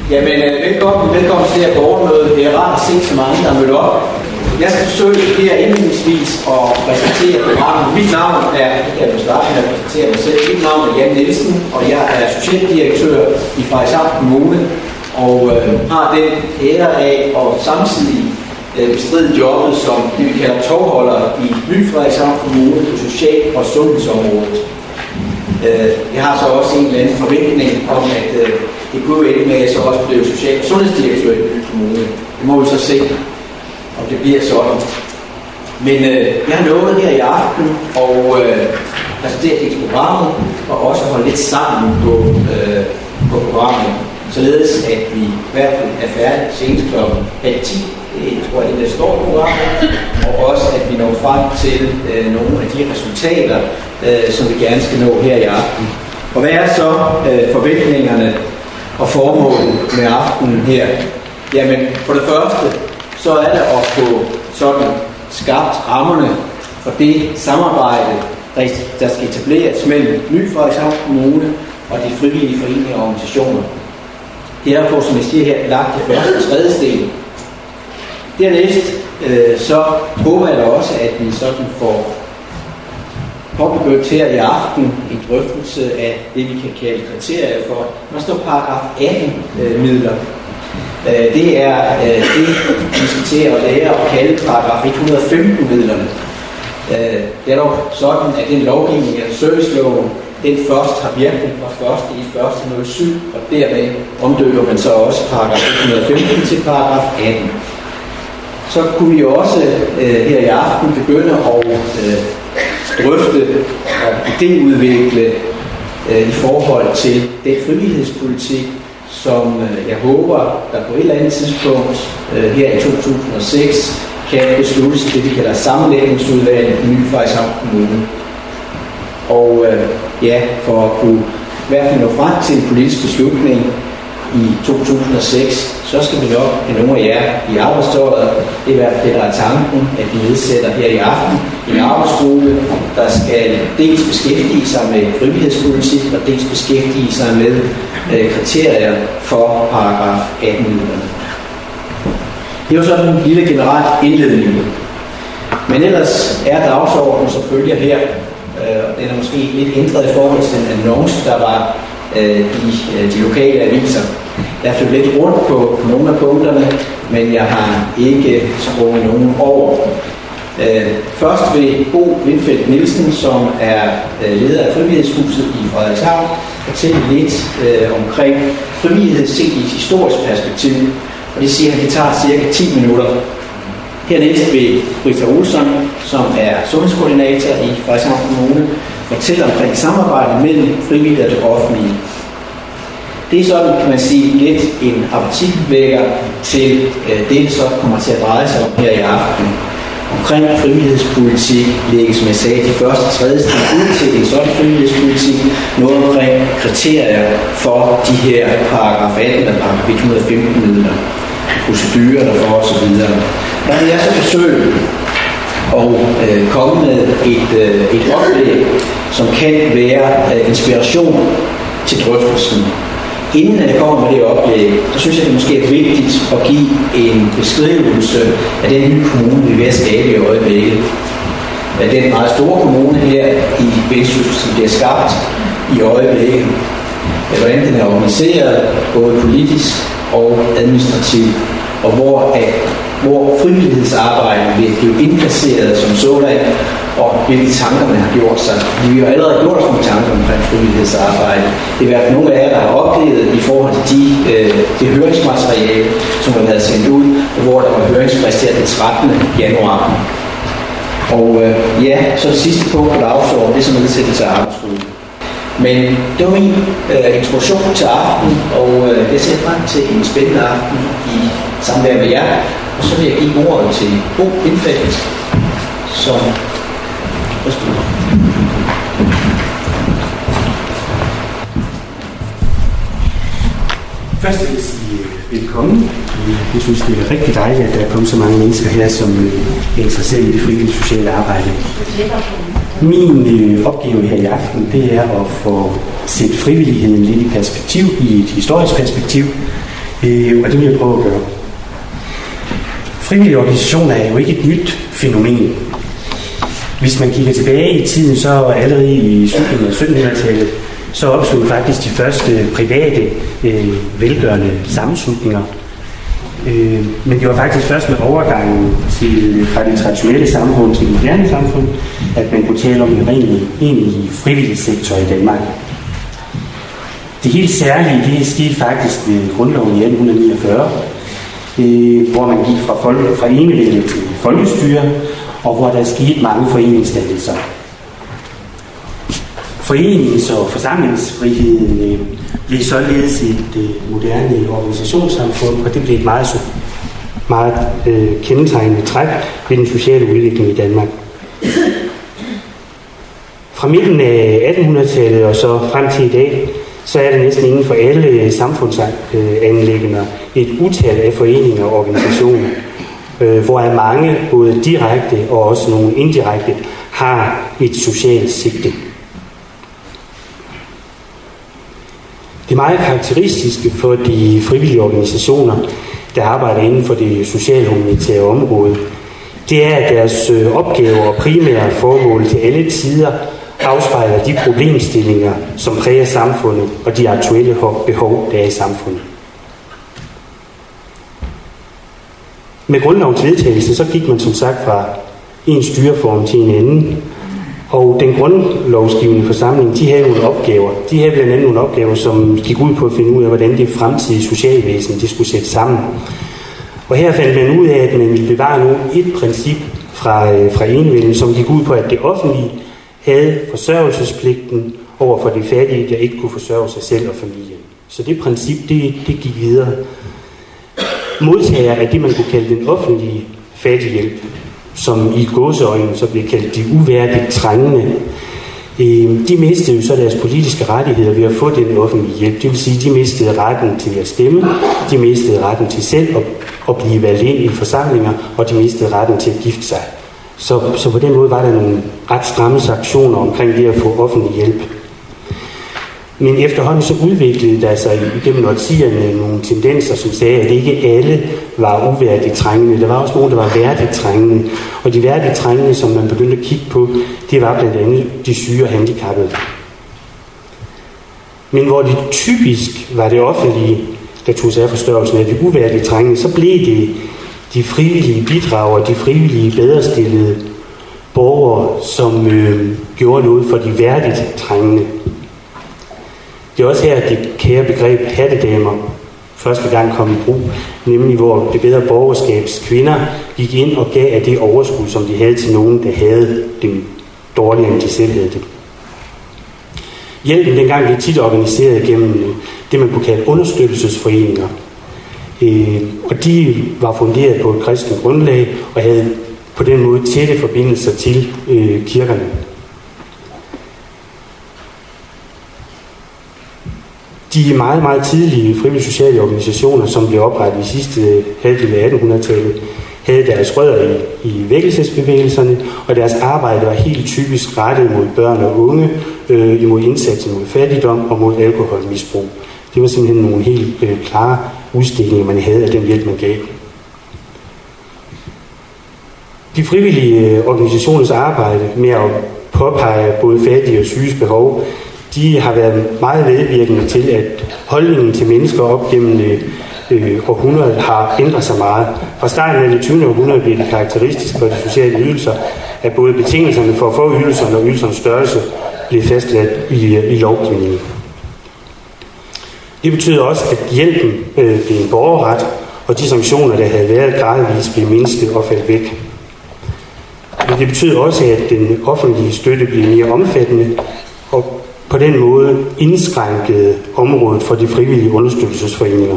Jamen, velkommen til det her borgermøde. Det er rart at se så mange, der er mødt op. Jeg skal forsøge her indledningsvis at præsentere programmet. Mit navn er, jeg vil starte med at præsentere mig selv. Mit navn er Jan Nielsen, og jeg er socialdirektør i Frederikshavn Kommune, og har den ære af at samtidig bestride jobbet som det, vi kalder tovholder i Ny Frederikshavn Kommune på social- og sundhedsområdet. Jeg har så også en eller anden forventning om, at det kunne ende med, at jeg så også blev social- og sundhedsdirektør i Ny Kommune. Det må vi så se, om det bliver sådan. Men jeg har lovet her i aften og præsentere det programmet, og også holde lidt sammen på programmet, således at vi i hvert fald er færdige senest kl. 10:30. Det tror jeg, det står i programmet, og også at vi når frem til nogle af de resultater, som vi gerne skal nå her i aften. Og hvad er så forventningerne og formålet med aftenen her? Jamen, for det første, så er det at få sådan skabt rammerne for det samarbejde, der skal etableres mellem Ny Frederikshavn Kommune og de frivillige foreninger og organisationer. Det er derfor, som jeg siger her, lagt det første trædesten. Dernæst, så håber jeg da også, at vi sådan får påbegyndt her i aften en drøftelse af det, vi kan kalde kriterier for. Der står paragraf 18 midler. Det er det, vi skal til at lære at kalde paragraf 115 midlerne. Det er dog sådan, at den lovgivning af serviceloven, den først har virkning fra 1.1.07, og dermed omdøber man så også paragraf 115 til paragraf 18. Så kunne vi også her i aften begynde at drøfte og idéudvikle i forhold til den frivillighedspolitik, som jeg håber, der på et eller andet tidspunkt her i 2006 kan besluttes i det, vi kalder sammenlægningsudvalget i Ny Frederikshavn Kommune. Og for at kunne i hvert fald nå frem til en politisk beslutning i 2006, så skal vi nok have nogle af jer i arbejdstøjet. Det er i hvert fald det, der er tanken, at vi nedsætter her i aften en arbejdsgruppe, der skal dels beskæftige sig med frivillighedspolitik og dels beskæftige sig med kriterier for paragraf 18-midlerne. Det er jo sådan en lille generel indledning. Men ellers er dagsordenen så følger her, og den er måske lidt ændret i forhold til den annonce, der var i de lokale aviser. Jeg har flyttet lidt rundt på nogle af punkterne, men jeg har ikke sprunget nogen over. Først vil Bo Windfeldt Nielsen, som er leder af Frivillighedshuset i Frederikshavn, fortælle lidt omkring frivillighed set i et historisk perspektiv. Og det siger han, det tager cirka 10 minutter. Hernæst vil Britta Olsson, som er sundhedskoordinator i Frederikshavn Kommune, fortælle omkring samarbejdet mellem frivillige og det offentlige. Det er sådan, kan man sige, lidt en appetitvækker til det, så kommer til at dreje sig om her i aften. Omkring frivillighedspolitik lægges, som jeg sagde, de første trædesten ud til en sådan frivillighedspolitik. Noget omkring kriterier for de her paragraf 18 og paragraf 115 midler, procedurer derfor osv. Der vil jeg så forsøge at komme med et oplæg, som kan være inspiration til drøftelsen. Inden jeg kommer med det oplæg, så synes jeg, det måske er vigtigt at give en beskrivelse af den nye kommune, vi er ved at skabe i øjeblikket. Den meget store kommune her i Vendsyssel, som bliver skabt i øjeblikket. Hvordan den er organiseret, både politisk og administrativt, og hvor frivillighedsarbejdet vil blive indplaceret som sådan, og hvilke tanker man har gjort sig. Vi har allerede gjort os nogle tanker omkring frivillighedsarbejde. Det er i hvert fald nogle af jer, der har oplevet i forhold til det høringsmateriale, som har været sendt ud, hvor der var høringsfrist her den 13. januar. Og så det sidste punkt på dagsordenen, det er som nedsættelse af arbejdsgruppen. Men det var min introduktion til aften, og jeg ser frem til en spændende aften i samvær med jer. Og så vil jeg give ordet til Bo Windfeldt, som først vil jeg sige velkommen. Jeg synes, det er rigtig dejligt, at der er kommet så mange mennesker her, som er interesseret i det frivillige sociale arbejde. Min opgave her i aften, det er at få set frivilligheden lidt i perspektiv, i et historisk perspektiv. Og det vil jeg prøve at gøre. Frivillige organisationer er jo ikke et nyt fænomen. Hvis man kigger tilbage i tiden, så allerede i slutningen af 1700-tallet, så opstod faktisk de første private velgørende sammenslutninger. Men det var faktisk først med overgangen fra det traditionelle samfund til det moderne samfund, at man kunne tale om en egentlig frivillig sektor i Danmark. Det helt særlige, det skete faktisk ved grundloven i 1849, hvor man gik fra enevælde til folkestyre, og hvor der skete mange foreningsdannelser. Forenings- og forsamlingsfriheden blev således et moderne organisationssamfund, og det blev et meget kendetegnende træk ved den sociale udvikling i Danmark. Fra midten af 1800-tallet og så frem til i dag, så er der næsten inden for alle samfundsanliggender et utal af foreninger og organisationer, hvor mange både direkte og også nogle indirekte har et socialt sigte. Det meget karakteristiske for de frivillige organisationer, der arbejder inden for det socialhumanitære område, det er, at deres opgaver og primære formål til alle tider afspejler de problemstillinger, som præger samfundet og de aktuelle behov, der er i samfundet. Med grundlovens vedtagelse, så gik man som sagt fra en styreform til en anden, og den grundlovsgivende forsamling, de havde nogle opgaver. De havde blandt andet nogle opgaver, som gik ud på at finde ud af, hvordan det fremtidige socialvæsen det skulle sætte sammen. Og her fandt man ud af, at man ville bevare et princip fra enevælden, som gik ud på, at det offentlige havde forsørgelsespligten over for de fattige, der ikke kunne forsørge sig selv og familien. Så det princip, det gik videre. Modtager af det, man kunne kalde den offentlige fattighjælp, som i gåseøjne så blev kaldt de uværdigt trængende, de mistede jo så deres politiske rettigheder ved at få den offentlige hjælp. Det vil sige, de mistede retten til at stemme, de mistede retten til selv at blive valgt ind i forsamlinger, og de mistede retten til at gifte sig. Så på den måde var der nogle ret stramme sanktioner omkring det at få offentlig hjælp. Men efterhånden så udviklede der sig igennem årtierne nogle tendenser, som sagde, at ikke alle var uværdigt trængende. Der var også nogle, der var værdigt trængende. Og de værdigt trængende, som man begyndte at kigge på, det var blandt andet de syge og handicappede. Men hvor det typisk var det offentlige, der tog sig af forstørrelsen af de uværdigt trængende, så blev det de frivillige bidrag og de frivillige bedrestillede borgere, som gjorde noget for de værdigt trængende. Det er også her, at det kære begreb hattedamer første gang kom i brug, nemlig hvor det bedre borgerskabs kvinder gik ind og gav af det overskud, som de havde til nogen, der havde dem dårligere, end de selv havde det. Hjælpen dengang blev tit organiseret gennem det, man kunne kalde understøttelsesforeninger. Og de var funderet på et kristent grundlag og havde på den måde tætte forbindelser til kirkerne. De meget, meget tidlige frivillige sociale organisationer, som blev oprettet i sidste halvdel af 1800-tallet, havde deres rødder i vækkelsesbevægelserne, og deres arbejde var helt typisk rettet mod børn og unge, imod indsatsen mod fattigdom og mod alkoholmisbrug. Det var simpelthen nogle helt klare udstillinger, man havde af den hjælp, man gav. De frivillige organisationers arbejde med at påpege både fattige og syges behov, de har været meget medvirkende til, at holdningen til mennesker op gennem århundredet har ændret sig meget. Fra starten af det 20. århundrede blev det karakteristisk for de sociale ydelser, at både betingelserne for at få ydelserne og ydelsernes størrelse blev fastlagt i lovgivningen. Det betyder også, at hjælpen blev en borgerret, og de sanktioner, der havde været gradvist, blev mindsket og faldt væk. Men det betyder også, at den offentlige støtte blev mere omfattende, og på den måde indskrænkede området for de frivillige understøttelsesforeninger.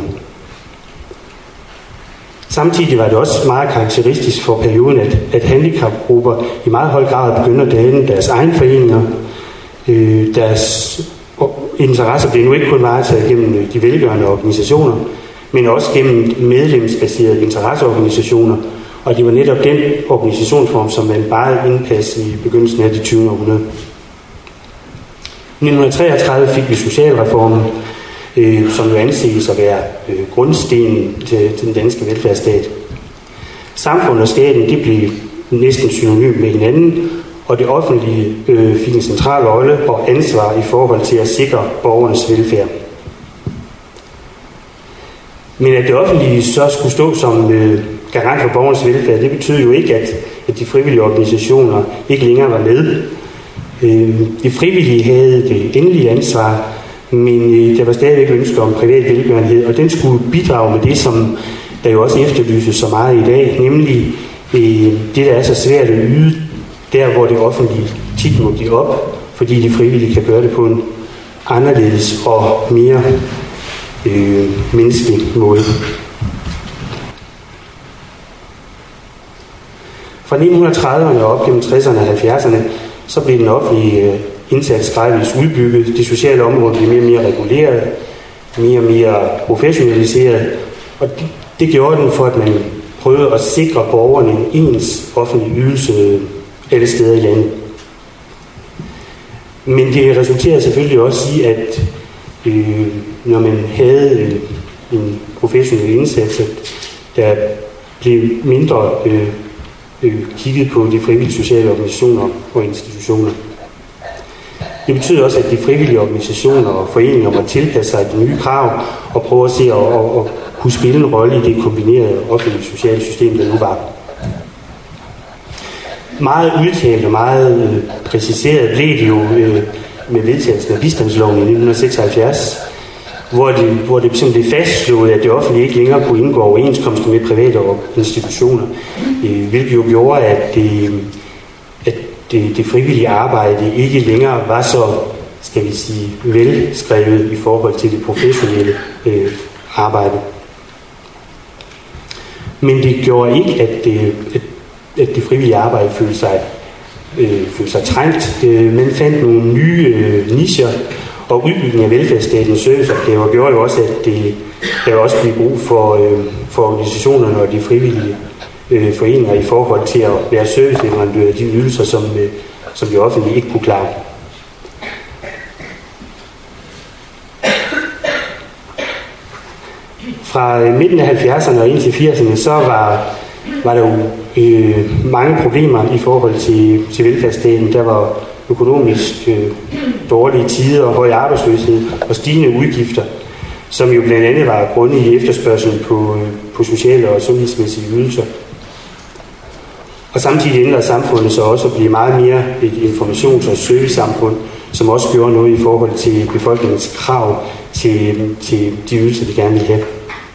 Samtidig var det også meget karakteristisk for perioden, at handicapgrupper i meget høj grad begyndte at danne deres egne foreninger. Deres interesser blev nu ikke kun varetaget gennem de velgørende organisationer, men også gennem medlemsbaserede interesseorganisationer, og det var netop den organisationsform, som man bare indpas i begyndelsen af det 20. århundrede. I 1933 fik vi socialreformen, som jo anses at være grundstenen til den danske velfærdsstat. Samfundet og staten, det blev næsten synonym med hinanden, og det offentlige fik en central rolle og ansvar i forhold til at sikre borgernes velfærd. Men at det offentlige så skulle stå som garant for borgernes velfærd, det betyder jo ikke, at de frivillige organisationer ikke længere var med. De frivillige havde det endelige ansvar, men der var stadigvæk ønske om privat velgørenhed, og den skulle bidrage med det, som der jo også efterlyses så meget i dag, nemlig det, der er så svært at yde, der hvor det offentlige tit må give op, fordi de frivillige kan gøre det på en anderledes og mere menneskelig måde. Fra 1930'erne og op gennem 60'erne og 70'erne, så blev den offentlige indsats gradvist udbygget. Det sociale område blev mere og mere reguleret, mere og mere professionaliseret, og det gjorde den for, at man prøvede at sikre borgerne en ens offentlig ydelse alle steder i landet. Men det resulterede selvfølgelig også i, at når man havde en professionel indsats, at der blev mindre kigget på de frivillige sociale organisationer og institutioner. Det betyder også, at de frivillige organisationer og foreninger må tilpasse sig de nye krav og prøve at se at kunne spille en rolle i det kombinerede offentlige sociale system, der nu var. Meget udtalt og meget præciseret blev det jo med vedtagelsen af bistandsloven i 1976, hvor det simpelthen blev fastslået, at det offentlige ikke længere kunne indgå overenskomster med private institutioner, hvilket jo gjorde, at det frivillige arbejde ikke længere var så, skal vi sige, velskrevet i forhold til det professionelle arbejde. Men det gjorde ikke, at det frivillige arbejde følte sig trængt. Man fandt nogle nye nicher, og udbygning af velfærdsstatens serviceopgaver gjorde jo også, at der også blev brug for organisationerne og de frivillige foreninger i forhold til at være serviceleverandører af de ydelser, som det offentlige ikke kunne klare. Fra midten af 70'erne og ind til 80'erne, så var der jo mange problemer i forhold til velfærdsstaten. Der var økonomisk dårlige tider og høj arbejdsløshed og stigende udgifter, som jo blandt andet var grundet i efterspørgselen på sociale og sundhedsmæssige ydelser. Og samtidig ændrede samfundet så også at blive meget mere et informations- og servicesamfund, som også gjorde noget i forhold til befolkningens krav til de ydelser, de gerne ville have.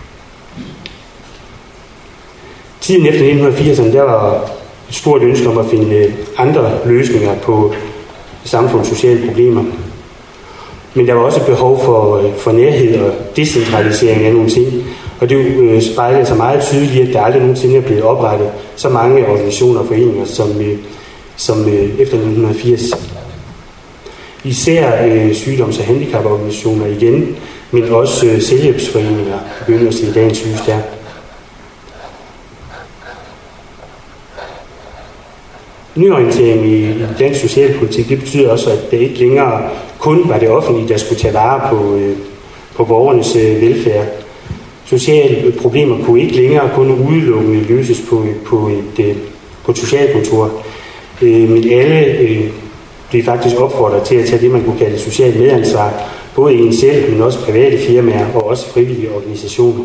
Tiden efter 1980'erne, der var et stort ønske om at finde andre løsninger på samfundets sociale problemer. Men der var også et behov for nærhed og decentralisering af nogle ting. Og det spejlede sig meget tydeligt, at der aldrig nogensinde er blevet oprettet så mange organisationer og foreninger som efter 1980. Især sygdoms- og handicaporganisationer igen, men også selvhjælpsforeninger begynder at se dagens lys der. Nyorientering i dansk socialpolitik, det betyder også, at det ikke længere kun var det offentlige, der skulle tage vare på borgernes velfærd. Sociale problemer kunne ikke længere kun udelukkende løses på et socialkontor, men alle blev faktisk opfordret til at tage det, man kunne kalde socialt medansvar, både en selv, men også private firmaer og også frivillige organisationer.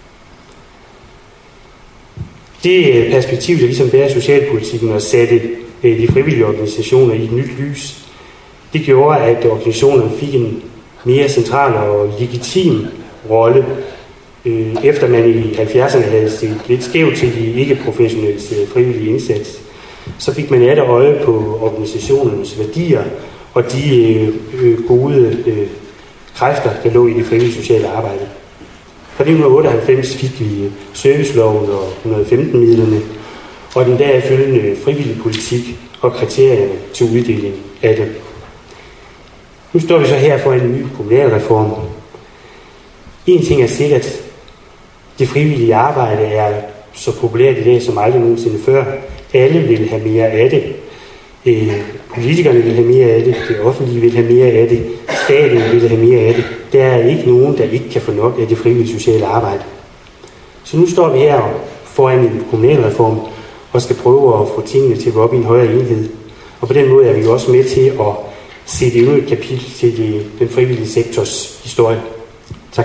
Det perspektiv, der ligesom bærer socialpolitikken og satte de frivillige organisationer i et nyt lys, det gjorde, at organisationerne fik en mere central og legitim rolle, efter man i 70'erne havde set lidt skævt til de ikke-professionelle frivillige indsats. Så fik man atter øje på organisationernes værdier og de gode kræfter, der lå i det frivillige sociale arbejde. Fra 1998 fik vi serviceloven og 115-midlerne, og den deraf følgende frivillige politik og kriterierne til uddeling af det. Nu står vi så her for en ny kommunalreform. En ting er sikkert, det frivillige arbejde er så populært i dag som aldrig nogensinde før. Alle vil have mere af det. Politikerne vil have mere af det. Det offentlige vil have mere af det. Staten vil have mere af det. der er ikke nogen, der ikke kan få nok af det frivillige sociale arbejde. Så nu står vi her foran en kommunalreform og skal prøve at få tingene til at gå op i en højere enhed. Og på den måde er vi jo også med til at sætte endnu et kapitel til den frivillige sektors historie. Tak.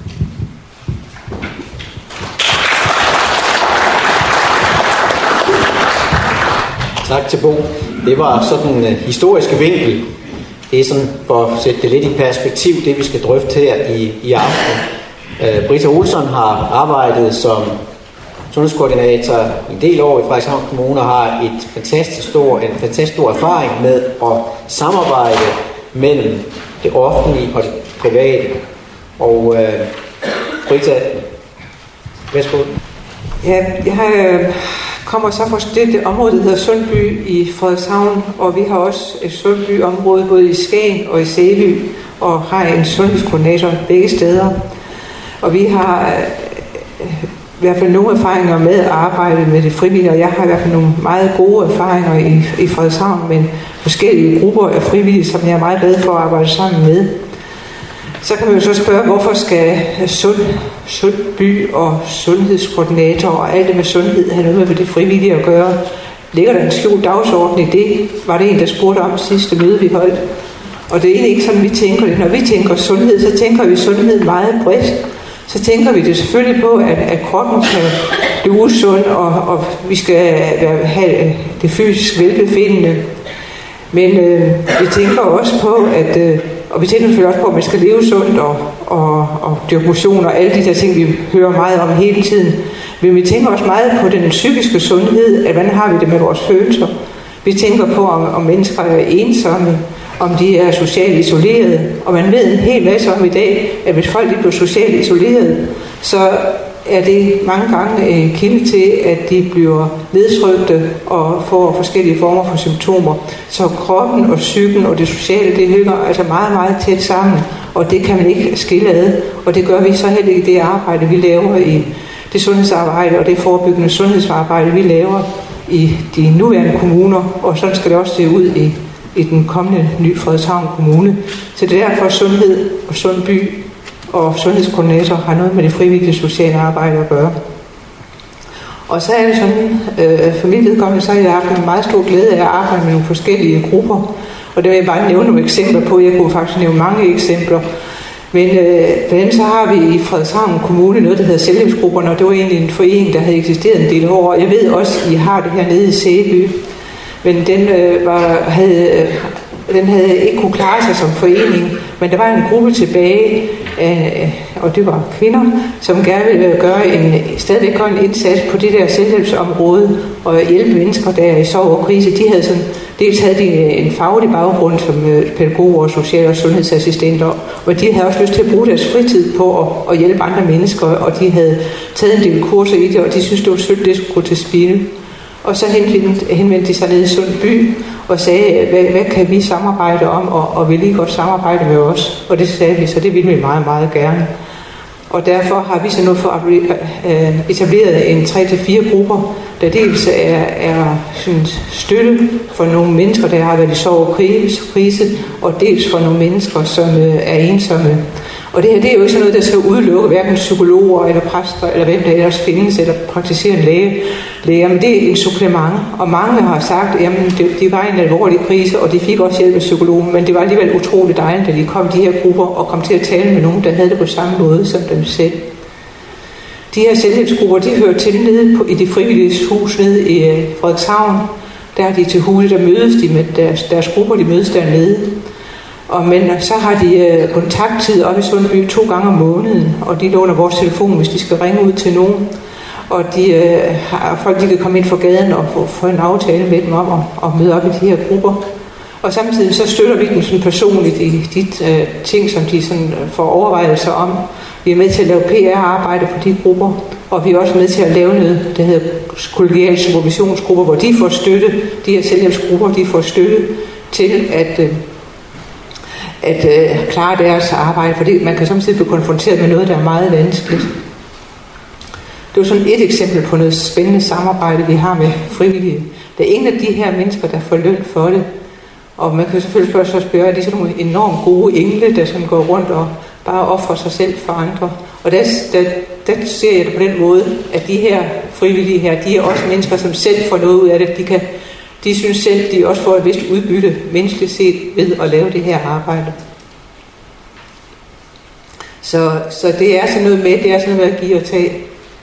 Tak til Bo. Det var sådan en historisk vinkel. Det er sådan, for at sætte det lidt i perspektiv, det vi skal drøfte her i aften. Britta Olsson har arbejdet som sundhedskoordinator en del år i Frederikshavn Kommune og har en fantastisk stor erfaring med at samarbejde mellem det offentlige og det private. Og Britta, værsgo. Ja, jeg kommer så fra det område, der hedder Sundby i Frederikshavn, og vi har også et Sundby-område både i Skagen og i Sæby, og har en sundhedskoordinator begge steder. Og vi har i hvert fald nogle erfaringer med at arbejde med det frivillige, og jeg har i hvert fald nogle meget gode erfaringer i Frederikshavn med forskellige grupper af frivillige, som jeg er meget glad for at arbejde sammen med. Så kan man jo så spørge, hvorfor skal Sundby og sundhedskoordinator og alt det med sundhed have noget med det frivillige at gøre? Ligger der en skjult dagsorden i det? Var det en, der spurgte om sidste møde, vi holdt? Og det er egentlig ikke sådan, vi tænker det. Når vi tænker sundhed, så tænker vi sundhed meget bredt. Så tænker vi det selvfølgelig på, at kroppen kan blive usund, og vi skal have det fysisk velbefindende. Men vi tænker også på, og vi tænker selvfølgelig også på, at man skal leve sundt og dyrke motion og alle de der ting, vi hører meget om hele tiden. Men vi tænker også meget på den psykiske sundhed, at hvordan har vi det med vores følelser. Vi tænker på, om mennesker er ensomme, om de er socialt isolerede. Og man ved en hel masse om i dag, at hvis folk bliver socialt isolerede, så er det mange gange kilde til, at de bliver nedtrykte og får forskellige former for symptomer. Så kroppen og psyken og det sociale, det hænger altså meget, meget tæt sammen, og det kan man ikke skille ad. Og det gør vi så heller ikke i det arbejde, vi laver i det sundhedsarbejde og det forebyggende sundhedsarbejde, vi laver i de nuværende kommuner, og sådan skal det også se ud i den kommende nye Frederikshavn Kommune. Så det er derfor sundhed og Sundby og sundhedskoordinator har noget med det frivillige sociale arbejde at gøre. Og så er det sådan, for mit vedkommende, så har jeg haft en meget stor glæde af at arbejde med nogle forskellige grupper. Og det vil jeg bare nævne nogle eksempler på. Jeg kunne faktisk nævne mange eksempler. Men blandt andet så har vi i Frederikshavn Kommune noget, der hedder selvhjælpsgrupperne, og det var egentlig en forening, der havde eksisteret en del år. Jeg ved også, at I har det her nede i Sæby, men den havde ikke kunne klare sig som forening, men der var en gruppe tilbage, og det var kvinder, som gerne ville stadigvæk gøre en indsats på det der selvhjælpsområde og hjælpe mennesker, der i sorg og krise. De havde dels havde de en faglig baggrund som pædagoger og social- og sundhedsassistenter, og de havde også lyst til at bruge deres fritid på at hjælpe andre mennesker, og de havde taget en del kurser i det, og de synes det var synd, det skulle gå til spilde. Og så henvendte de sig ned i Sundby og sagde, hvad kan vi samarbejde om, og vil I godt samarbejde med os? Og det sagde vi, så det ville vi meget, meget gerne. Og derfor har vi så nu etableret en 3-4 grupper, der dels er støtte for nogle mennesker, der har været i sorg og krise, og dels for nogle mennesker, som er ensomme. Og det her, det er jo ikke sådan noget, der skal udelukke hverken psykologer eller præster, eller hvem der ellers findes, eller praktiserende læger, men det er en supplement. Og mange har sagt, at de var i en alvorlig krise, og de fik også hjælp af psykologen, men det var alligevel utroligt dejligt, at de kom i de her grupper og kom til at tale med nogen, der havde det på samme måde som dem selv. De her selvhjælpsgrupper, de hører til nede i det frivillige hus nede i Frederikshavn. Der er de til huse, der mødes de med deres grupper, de mødes dernede. Men så har de kontakttid op i Sundby 2 gange om måneden, og de låner vores telefon, hvis de skal ringe ud til nogen. Og folk de kan komme ind fra gaden og få en aftale med dem om at møde op i de her grupper. Og samtidig så støtter vi dem sådan personligt i de ting, som de sådan får overvejelser om. Vi er med til at lave PR-arbejde for de grupper, og vi er også med til at lave noget, der hedder kollegiale supervisionsgrupper, hvor de får støtte, de her selvhjælpsgrupper, de får støtte til at klare deres arbejde, fordi man kan samtidig blive konfronteret med noget, der er meget vanskeligt. Det er sådan et eksempel på noget spændende samarbejde, vi har med frivillige. Der er ingen af de her mennesker, der får løn for det. Og man kan selvfølgelig spørge, er de sådan nogle enormt gode engle, der sådan går rundt og bare ofre sig selv for andre. Og der ser jeg det på den måde, at de her frivillige her, de er også mennesker, som selv får noget ud af det. De synes selv, de også får et vist udbytte menneskeligt set ved at lave det her arbejde. Så det er sådan noget med, det er sådan noget med at give og tage.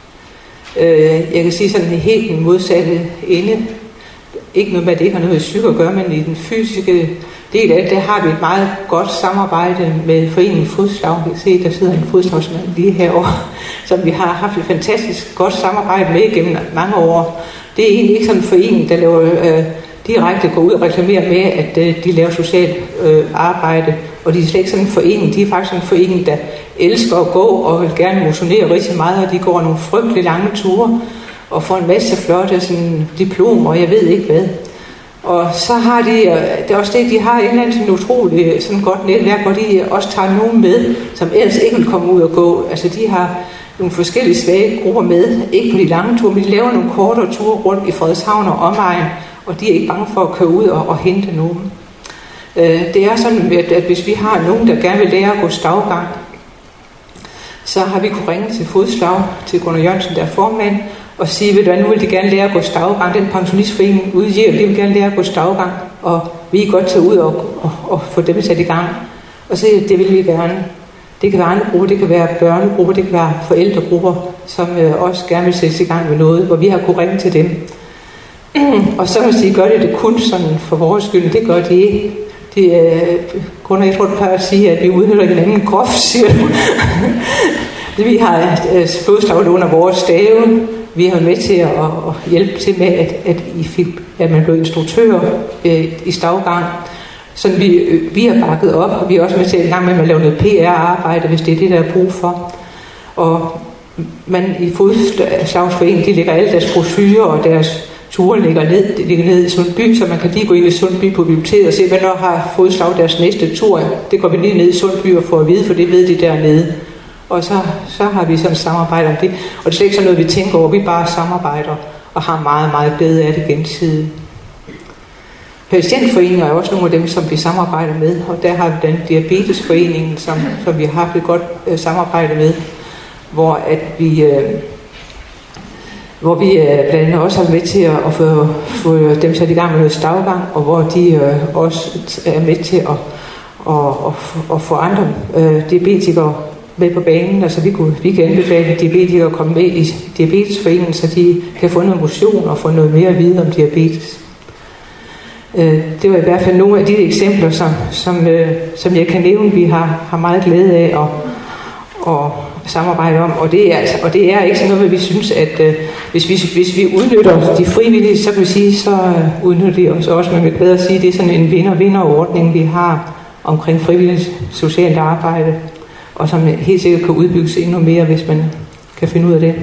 Jeg kan sige sådan helt den modsatte ende. Ikke noget med, at det ikke har noget med psyke at gøre, men i den fysiske del af det, der har vi et meget godt samarbejde med foreningen Fodslag. Vi kan se, der sidder en fodslagsmand lige herovre, som vi har haft et fantastisk godt samarbejde med gennem mange år. Det er egentlig ikke sådan en forening, der laver direkte går ud og reklamerer med, at de laver socialt arbejde, og de er slet ikke sådan en forening. De er faktisk en forening, der elsker at gå og vil gerne motionere rigtig meget, og de går nogle frygtelig lange ture og får en masse flotte sådan, diplomer, og jeg ved ikke hvad. Og så har de, det er også det, de har et eller andet sådan utroligt sådan godt netværk, hvor de også tager nogen med, som ellers ikke vil komme ud og gå. Altså de har nogle forskellige svage grupper med, ikke på de lange ture, men de laver nogle kortere ture rundt i Frederikshavn og omegn, og de er ikke bange for at køre ud og hente nogen. Det er sådan, at hvis vi har nogen, der gerne vil lære at gå stavgang, så har vi kunnet ringe til Fodslag, til Gunnar Jørgensen, der er formand, og sige, ved du hvad, nu vil de gerne lære at gå stavgang. Den pensionistforening udgiver, de vil gerne lære at gå stavgang, og vi er godt tage ud og få dem sat i gang. Og så det vil vi gerne. Det kan være andre grupper, det kan være børnegrupper, det kan være forældregrupper, som også gerne vil sættes i gang med noget, hvor vi har kunnet ringe til dem. Og så vil sige, gør det kun sådan for vores skyld, det gør de ikke. Kun jeg tror, du plejer at sige, at vi udnytter hinanden groft, siger du. Vi har Fodslaget under vores stave. Vi har med til at hjælpe til med, at man blev instruktør i stavgang. Så vi har bakket op, og vi er også med til at gang med at lave noget PR-arbejde, hvis det er det, der er brug for. Og man i Fodslagsforeningen, de lægger alle deres brochurer og deres ture ligger ned i Sundby, så man kan lige gå ind i Sundby på biblioteket og se, hvad der har Fodslag deres næste tur. Det går vi lige ned i Sundby og får at vide, for det ved de dernede. Og så har vi sådan et samarbejde om det. Og det er slet ikke sådan noget, vi tænker over. Vi bare samarbejder og har meget, meget glæde af det gensidigt. Patientforeninger er også nogle af dem, som vi samarbejder med. Og der har vi den Diabetesforeningen, som vi har haft et godt samarbejde med, hvor vi blandt andet også har med til at få dem sat i gang med noget stavgang, og hvor de også er med til at få andre diabetikere med på banen. Altså vi kan anbefale diabetikere at komme med i Diabetesforeningen, så de kan få noget motion og få noget mere at vide om diabetes. Det var i hvert fald nogle af de eksempler, som jeg kan nævne, vi har meget glæde af at samarbejde om. Og det er ikke sådan noget, at vi synes, at hvis vi udnytter de frivillige, så kan vi sige, så udnytter de os også. Man vil bedre sige, at det er sådan en vinder-vinder-ordning, vi har omkring frivilligt socialt arbejde, og som helt sikkert kan udbygges endnu mere, hvis man kan finde ud af det.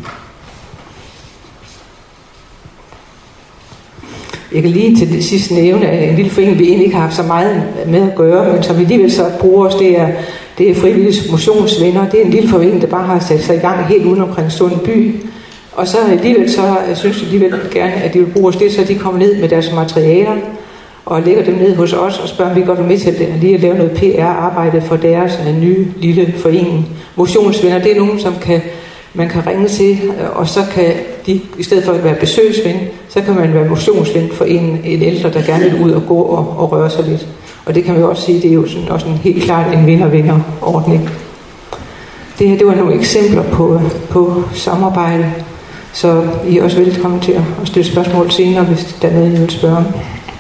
Jeg kan lige til det sidste nævne, at en lille forening, vi egentlig ikke har haft så meget med at gøre, men som vi alligevel så bruger os, det er frivillige motionsvenner. Det er en lille forening, der bare har sat sig i gang helt uden omkring Sundby. Og så alligevel så synes de alligevel gerne, at de vil bruge os det, så de kommer ned med deres materialer og lægger dem ned hos os og spørger, om vi godt vil med til at lave noget PR-arbejde for deres nye lille forening. Motionsvenner, det er nogen, som man kan ringe til, og så kan de, i stedet for at være besøgsven, så kan man være motionsven for en ældre, der gerne vil ud og gå og røre sig lidt. Og det kan man jo også sige, det er jo sådan, også en helt klart en vinder-vinder-ordning. Det her, det var nogle eksempler på samarbejde, så I er også velkommen til at stille spørgsmål senere, hvis der er noget, I vil spørge om.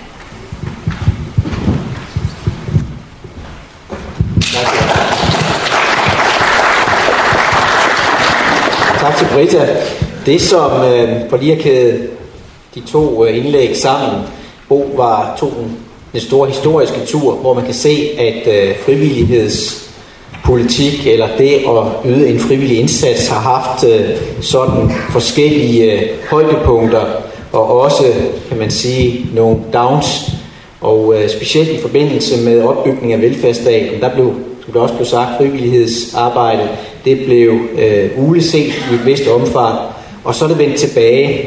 Tak til Britta. Det som, for lige at kæde de to indlæg sammen, Bo tog den store historiske tur, hvor man kan se, at frivillighedspolitik, eller det at yde en frivillig indsats, har haft sådan forskellige højdepunkter, og også, kan man sige, nogle downs, og specielt i forbindelse med opbygning af velfærdsstaten, der blev, som der også blev sagt, frivillighedsarbejde, det blev uleset i et vist omfang, og så er det vendt tilbage.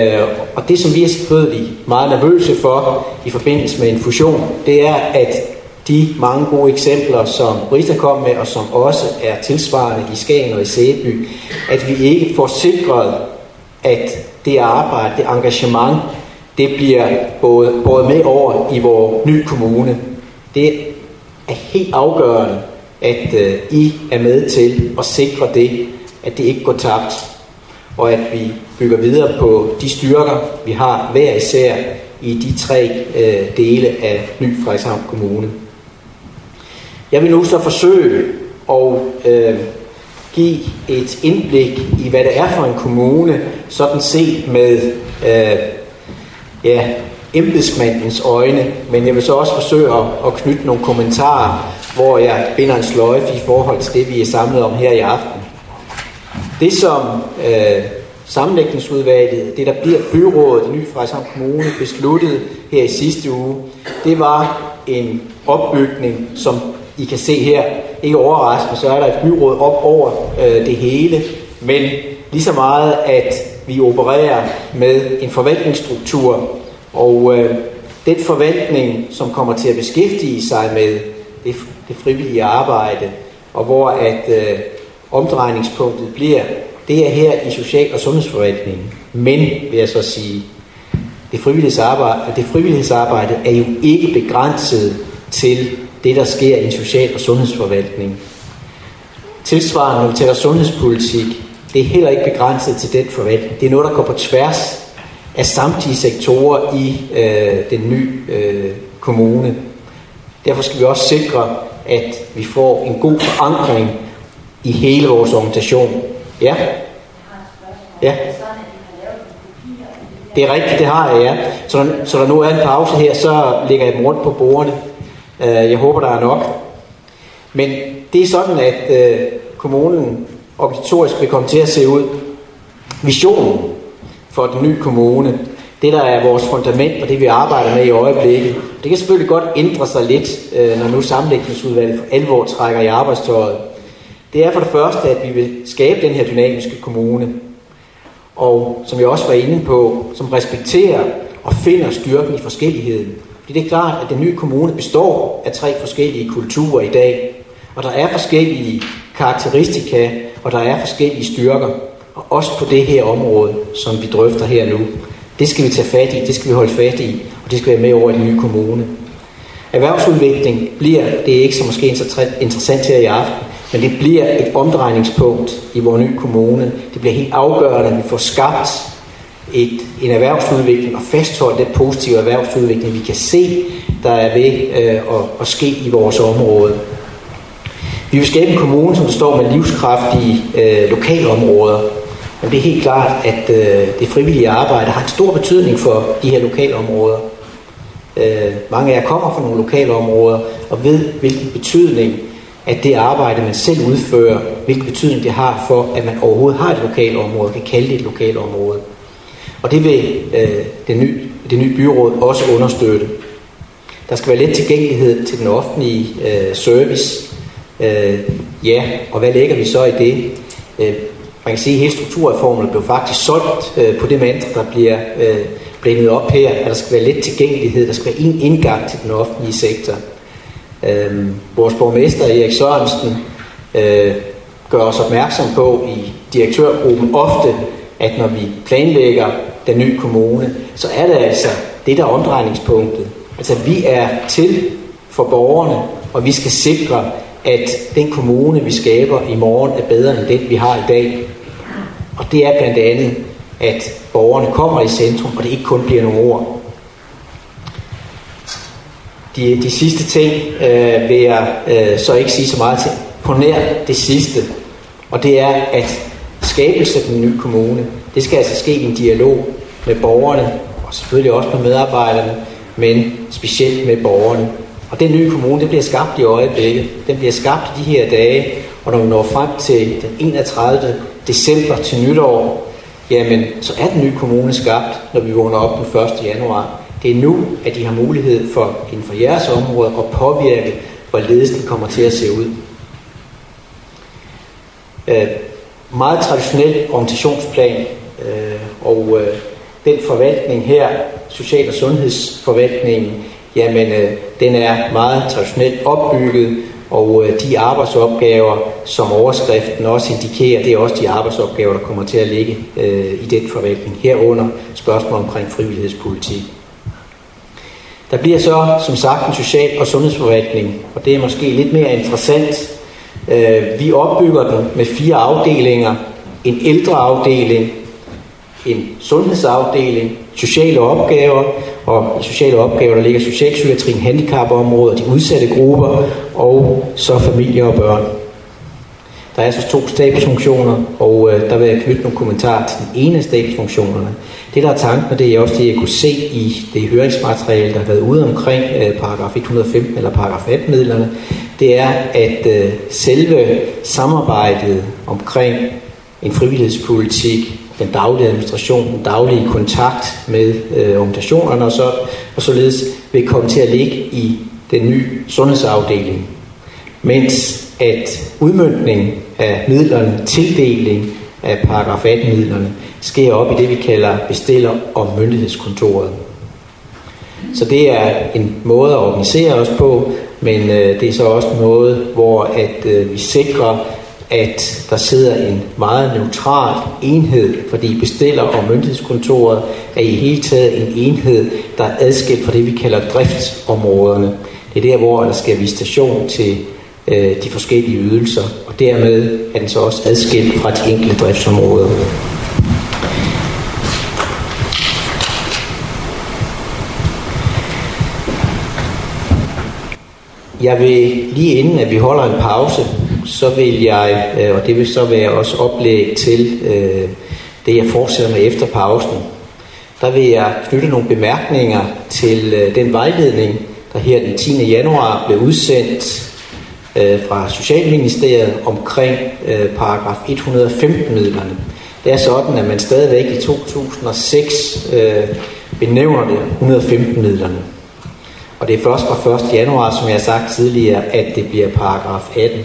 Og det, som vi er selvfølgelig meget nervøse for i forbindelse med en fusion, det er, at de mange gode eksempler, som Brita kom med, og som også er tilsvarende i Skagen og i Sæby, at vi ikke får sikret, at det arbejde, det engagement, det bliver båret med over i vores nye kommune. Det er helt afgørende, at I er med til at sikre det, at det ikke går tabt, og at vi bygger videre på de styrker, vi har hver især i de 3 dele af Ny Frederikshavn Kommune. Jeg vil nu så forsøge at give et indblik i, hvad det er for en kommune, sådan set med embedsmandens øjne, men jeg vil så også forsøge at knytte nogle kommentarer, hvor jeg binder en sløjfe i forhold til det, vi er samlet om her i aften. Det som sammenlægningsudvalget, det der bliver byrådet i Ny Frederikshavn Kommune, besluttede her i sidste uge, det var en opbygning, som I kan se her, ikke overraskende, så er der et byråd op over det hele, men lige så meget, at vi opererer med en forvaltningsstruktur, og den forvaltning, som kommer til at beskæftige sig med det frivillige arbejde, og hvor at omdrejningspunktet bliver, det er her i social- og sundhedsforvaltningen. Men, vil jeg så sige, det frivillighedsarbejde er jo ikke begrænset til det, der sker i en social- og sundhedsforvaltning. Tilsvarende, når vi taler sundhedspolitik, det er heller ikke begrænset til den forvaltning. Det er noget, der går på tværs af samtlige sektorer i den nye kommune. Derfor skal vi også sikre, at vi får en god forankring i hele vores organisation. Ja? Ja. Det er rigtigt, det har jeg, ja. Så der nu er en pause her, så lægger jeg dem rundt på bordene. Jeg håber, der er nok. Men det er sådan, at kommunen organisatorisk vil komme til at se ud. Visionen for den nye kommune, det der er vores fundament, og det vi arbejder med i øjeblikket, det kan selvfølgelig godt ændre sig lidt, når nu sammenlægningsudvalget for alvor trækker i arbejdstøjet. Det er for det første, at vi vil skabe den her dynamiske kommune, og som jeg også var inde på, som respekterer og finder styrken i forskelligheden. Fordi det er klart, at den nye kommune består af 3 forskellige kulturer i dag, og der er forskellige karakteristika, og der er forskellige styrker, og også på det her område, som vi drøfter her nu. Det skal vi tage fat i, det skal vi holde fat i, og det skal være med over i den nye kommune. Erhvervsudvikling bliver, det er ikke så måske interessant her i aften, men det bliver et omdrejningspunkt i vores nye kommune. Det bliver helt afgørende, at vi får skabt en erhvervsudvikling og fastholde den positive erhvervsudvikling, vi kan se, der er ved at ske i vores område. Vi vil skabe en kommune, som består med livskraftige lokalområder. Men det er helt klart, at det frivillige arbejde har en stor betydning for de her lokalområder. Mange af jer kommer fra nogle lokalområder og ved, hvilken betydning, at det arbejde, man selv udfører, hvilken betydning det har for, at man overhovedet har et lokalområde, kan kalde det et lokalområde. Og det vil det nye byråd også understøtte. Der skal være let tilgængelighed til den offentlige service. Og hvad lægger vi så i det? Man kan sige, at hele strukturreformen blev faktisk solgt på det mantra, der bliver blindet op her, at der skal være let tilgængelighed, der skal være en indgang til den offentlige sektor. Vores borgmester Erik Sørensen gør os opmærksom på i direktørgruppen ofte, at når vi planlægger den nye kommune, så er det altså det, der er omdrejningspunktet. Altså vi er til for borgerne, og vi skal sikre, at den kommune, vi skaber i morgen, er bedre end den, vi har i dag. Og det er blandt andet, at borgerne kommer i centrum, og det ikke kun bliver nogle ord. De sidste ting vil jeg så ikke sige så meget til. På nær det sidste, og det er, at skabelse af den nye kommune, det skal altså ske i en dialog med borgerne, og selvfølgelig også med medarbejderne, men specielt med borgerne. Og den nye kommune, det bliver skabt i øjeblikket. Den bliver skabt i de her dage, og når vi når frem til den 31. december til nytår, jamen, så er den nye kommune skabt, når vi vågner op den 1. januar. Det er nu, at de har mulighed for, inden for jeres område, at påvirke, hvorledes den kommer til at se ud. Meget traditionel organisationsplan, og den forvaltning her, social- og sundhedsforvaltningen, jamen den er meget traditionelt opbygget, og de arbejdsopgaver, som overskriften også indikerer, det er også de arbejdsopgaver, der kommer til at ligge i den forvaltning, herunder spørgsmål omkring frivillighedspolitik. Der bliver så, som sagt, en social- og sundhedsforvaltning, og det er måske lidt mere interessant. Vi opbygger den med 4 afdelinger. En ældreafdeling, en sundhedsafdeling, sociale opgaver, og i sociale opgaver, der ligger socialpsykiatrien, handicapområdet, de udsatte grupper, og så familie og børn. Der er altså 2 stabsfunktioner, og der vil jeg knytte nogle kommentarer til den ene af stabsfunktionerne. Det, der er tanken, det er også det, jeg kunne se i det høringsmateriale, der har været ude omkring paragraf 115 eller paragraf 18-midlerne, det er, at selve samarbejdet omkring en frivillighedspolitik, den daglige administration, den daglige kontakt med organisationerne og således vil komme til at ligge i den nye sundhedsafdeling. Mens at udmøntning af midlerne, tildeling af paragraf 18-midlerne, sker op i det, vi kalder bestiller- og myndighedskontoret. Så det er en måde at organisere os på, men det er så også en måde, hvor at vi sikrer, at der sidder en meget neutral enhed, fordi bestiller- og myndighedskontoret er i hele taget en enhed, der er adskilt fra det, vi kalder driftsområderne. Det er der, hvor der sker visitation til de forskellige ydelser, og dermed er den så også adskilt fra de enkelte driftsområder. Jeg vil lige inden, at vi holder en pause, så vil jeg, og det vil så være også oplæg til det, jeg fortsætter med efter pausen, der vil jeg knytte nogle bemærkninger til den vejledning, der her den 10. januar blev udsendt fra Socialministeriet omkring paragraf 115-midlerne. Det er sådan, at man stadigvæk i 2006 benævner det 115-midlerne. Og det er først fra 1. januar, som jeg har sagt tidligere, at det bliver paragraf 18.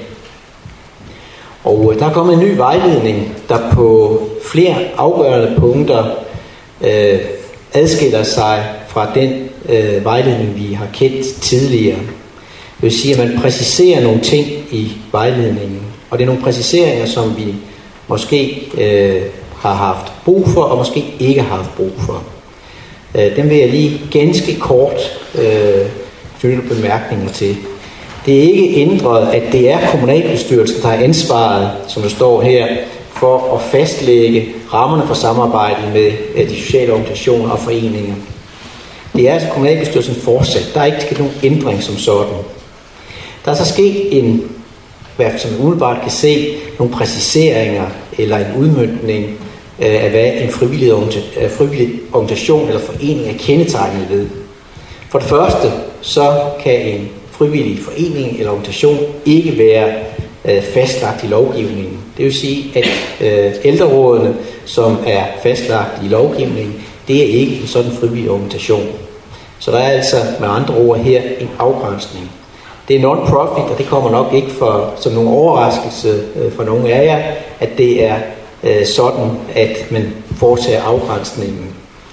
Og der er kommet en ny vejledning, der på flere afgørende punkter adskiller sig fra den vejledning, vi har kendt tidligere. Det vil sige, at man præciserer nogle ting i vejledningen. Og det er nogle præciseringer, som vi måske har haft brug for, og måske ikke har haft brug for. Dem vil jeg lige ganske kort knytte bemærkninger til. Det er ikke ændret, at det er kommunalbestyrelsen, der har ansvaret, som der står her, for at fastlægge rammerne for samarbejdet med de sociale organisationer og foreninger. Det er altså kommunalbestyrelsen fortsat. Der er ikke sket nogen ændring som sådan. Der er så sket en, hvad som man umiddelbart kan se, nogle præciseringer eller en udmøntning af hvad en frivillig organisation eller forening er kendetegnet ved. For det første, så kan en frivillig forening eller organisation ikke være fastlagt i lovgivningen. Det vil sige, at ældrerådene, som er fastlagt i lovgivningen, det er ikke en sådan frivillig organisation. Så der er altså med andre ord her en afgrænsning. Det er non-profit, og det kommer nok ikke som nogen overraskelse for nogen af jer, at det er sådan, at man foretager afgrænsningen.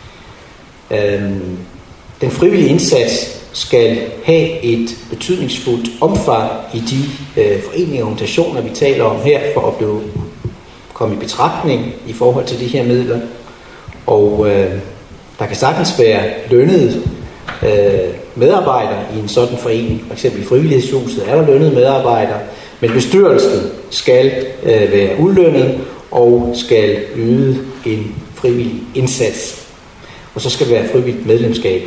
Den frivillige indsats skal have et betydningsfuldt omfang i de foreninger og organisationer, vi taler om her, for at komme i betragtning i forhold til de her midler. Og der kan sagtens være lønnede medarbejdere i en sådan forening. For eksempel i Frivillighedshuset er der lønnede medarbejdere, men bestyrelsen skal være ulønnet og skal yde en frivillig indsats. Og så skal det være frivilligt medlemskab.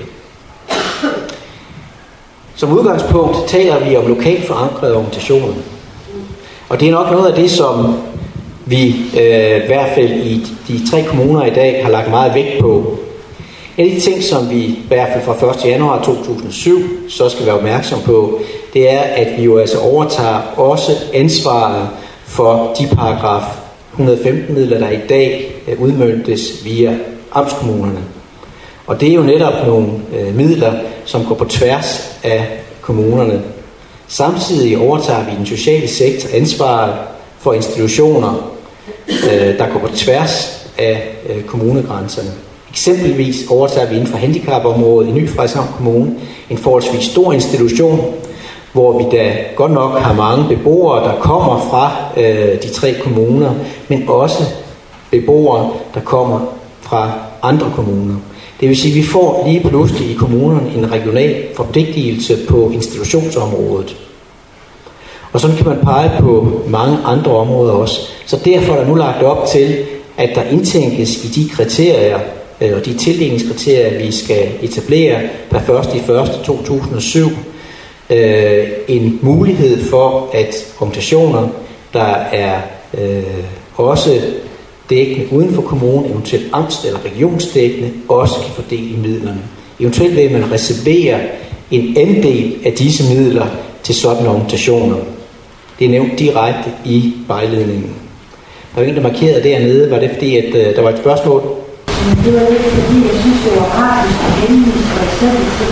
Som udgangspunkt taler vi om lokalt forankrede organisationer. Og det er nok noget af det, som vi i hvert fald i de 3 kommuner i dag har lagt meget vægt på. En af de ting, som vi i hvert fald fra 1. januar 2007 så skal være opmærksom på, det er, at vi jo altså overtager også ansvaret for de paragraf 115-midler, der i dag udmøntes via amtskommunerne. Og det er jo netop nogle midler, som går på tværs af kommunerne. Samtidig overtager vi den sociale sektor ansvaret for institutioner, der går på tværs af kommunegrænserne. Eksempelvis overtager vi inden for handicapområdet i Ny Frederikshavn Kommune en forholdsvis stor institution, hvor vi da godt nok har mange beboere, der kommer fra de 3 kommuner, men også beboere, der kommer fra andre kommuner. Det vil sige, at vi får lige pludselig i kommunerne en regional forpligtelse på institutionsområdet. Og sådan kan man pege på mange andre områder også. Så derfor er der nu lagt op til, at der indtænkes i de kriterier og de tildelingskriterier, vi skal etablere per 1.1.2007, en mulighed for, at organisationer, der er også dækkende uden for kommunen, eventuelt amts- eller regionsdækkende, også kan fordele midlerne. Eventuelt vil man reservere en andel af disse midler til sådanne organisationer. Det er nævnt direkte i vejledningen. Der var en, der markerede dernede. Var det fordi, at der var et spørgsmål? Det var lidt fordi, jeg synes, det var rart, at henvise for eksempel til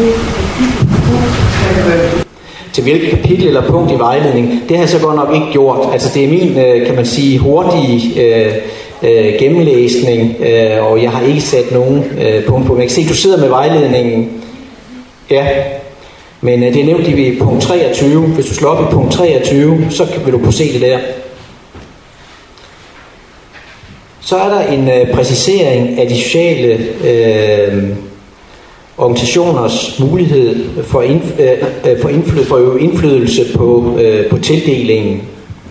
det til hvilket kapitel eller punkt i vejledningen. Det har jeg så godt nok ikke gjort. Altså det er min, kan man sige, hurtige gennemlæsning, og jeg har ikke sat nogen punkt på. Men jeg kan se, du sidder med vejledningen. Ja, men det er nævnt i punkt 23. Hvis du slår op i punkt 23, så vil du kunne se det der. Så er der en præcisering af de sociale organisationers mulighed for indflydelse på tildelingen.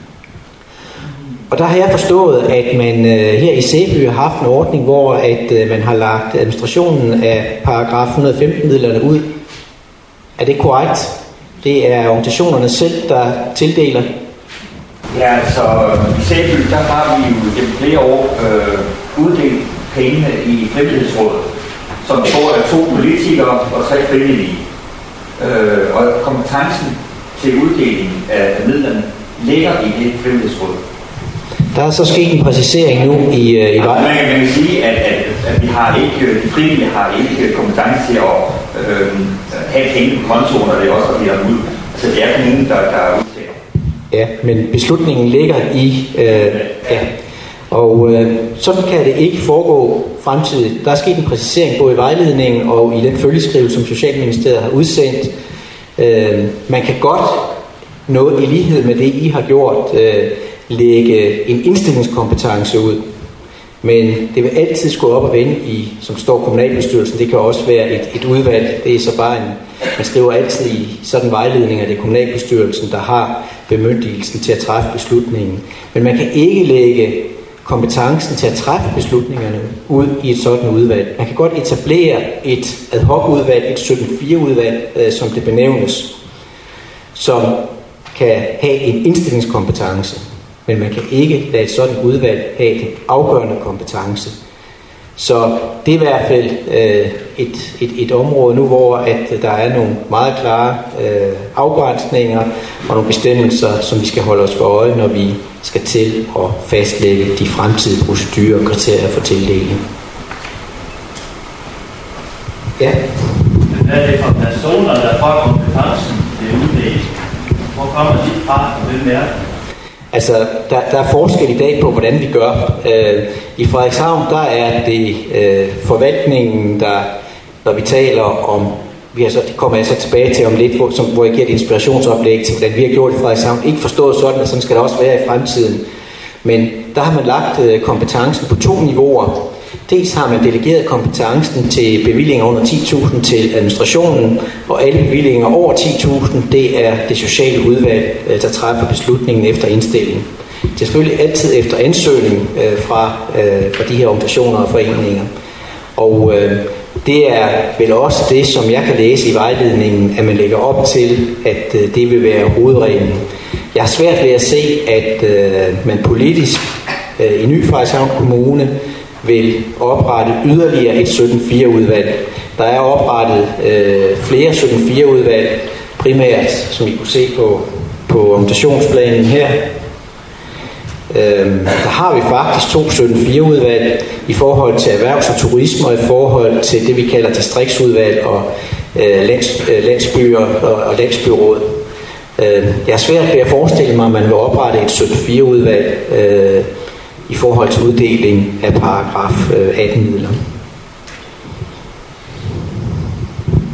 Og der har jeg forstået, at man her i Sæby har haft en ordning, hvor at man har lagt administrationen af paragraf 115-midlerne ud. Er det korrekt? Det er organisationerne selv, der tildeler. Ja, altså i Sæby, der har vi jo gennem flere år uddelt pengene i Frivillighedsrådet, som består af 2 politikere og 3 frivillige. Og kompetencen til uddelingen af midlerne ligger i det Frivillighedsråd. Der er så sket en præcisering nu i vej. Man kan sige, at vi har ikke, de frivillige har ikke kompetence til at have penge på kontoen, og det er også at blive ud. Altså det er kommunen, der udtager. Ja, men beslutningen ligger i... ja. Og sådan kan det ikke foregå fremtidigt. Der er sket en præcisering både i vejledningen og i den følgeskrivelse, som Socialministeriet har udsendt. Man kan godt noget i lighed med det, I har gjort, lægge en indstillingskompetence ud. Men det vil altid skulle op og vende i, som står kommunalbestyrelsen. Det kan også være et udvalg. Det er så bare man skriver altid i sådan en vejledning, at det er kommunalbestyrelsen, der har bemyndigelsen til at træffe beslutningen. Men man kan ikke lægge kompetencen til at træffe beslutningerne ud i et sådan udvalg. Man kan godt etablere et ad hoc udvalg, et 17-4-udvalg, som det benævnes, som kan have en indstillingskompetence. Men man kan ikke lade et sådan udvalg have den afgørende kompetence. Så det er i hvert fald et område nu, hvor at der er nogle meget klare afgrænsninger og nogle bestemmelser, som vi skal holde os for øje, når vi skal til at fastlægge de fremtidige procedurer og kriterier for tildeling. Ja. Hvad er det for personer, der får kompetencen til uddeling? Hvor kommer de fra, og hvem er det? Altså, der er forskel i dag på, hvordan vi gør. I Frederikshavn, der er det forvaltningen, der, når vi taler om, det kommer jeg så tilbage til om lidt, hvor jeg giver et inspirationsoplæg til, hvordan vi har gjort i Frederikshavn. Ikke forstået sådan, at sådan skal det også være i fremtiden. Men der har man lagt kompetencen på 2 niveauer. Dels har man delegeret kompetencen til bevillinger under 10.000 til administrationen, og alle bevillinger over 10.000, det er det sociale udvalg, der træffer beslutningen efter indstilling. Det er selvfølgelig altid efter ansøgning fra de her organisationer og foreninger. Og det er vel også det, som jeg kan læse i vejledningen, at man lægger op til, at det vil være hovedreglen. Jeg har svært ved at se, at man politisk i Ny Frederikshavn Kommune vil oprette yderligere et 17-4-udvalg. Der er oprettet flere 17-4-udvalg, primært, som I kunne se på organisationsplanen her. Der har vi faktisk 2 17-4-udvalg i forhold til erhvervs og turisme, og i forhold til det, vi kalder distriktsudvalg og landsbyer og landsbyråd. Jeg er svært ved at forestille mig, at man vil oprette et 17-4-udvalg i forhold til uddeling af paragraf 18-midler.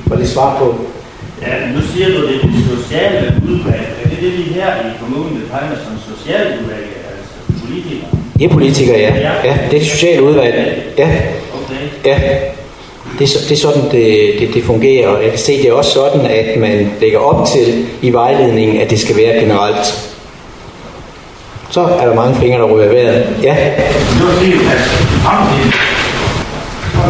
Var det svar på? Ja, men nu siger du, det er det sociale udvalg. Er det vi her i kommunen betegner som sociale udvalg, altså politikere? Det er politikere, ja. Ja, det er det sociale udvalg. Ja. Okay. Ja. Det er sådan, det fungerer. Og jeg kan se, det er også sådan, at man lægger op til i vejledningen, at det skal være generelt. Så er der mange fingre, der ryger i vejret. Ja. Nu vil sige, at om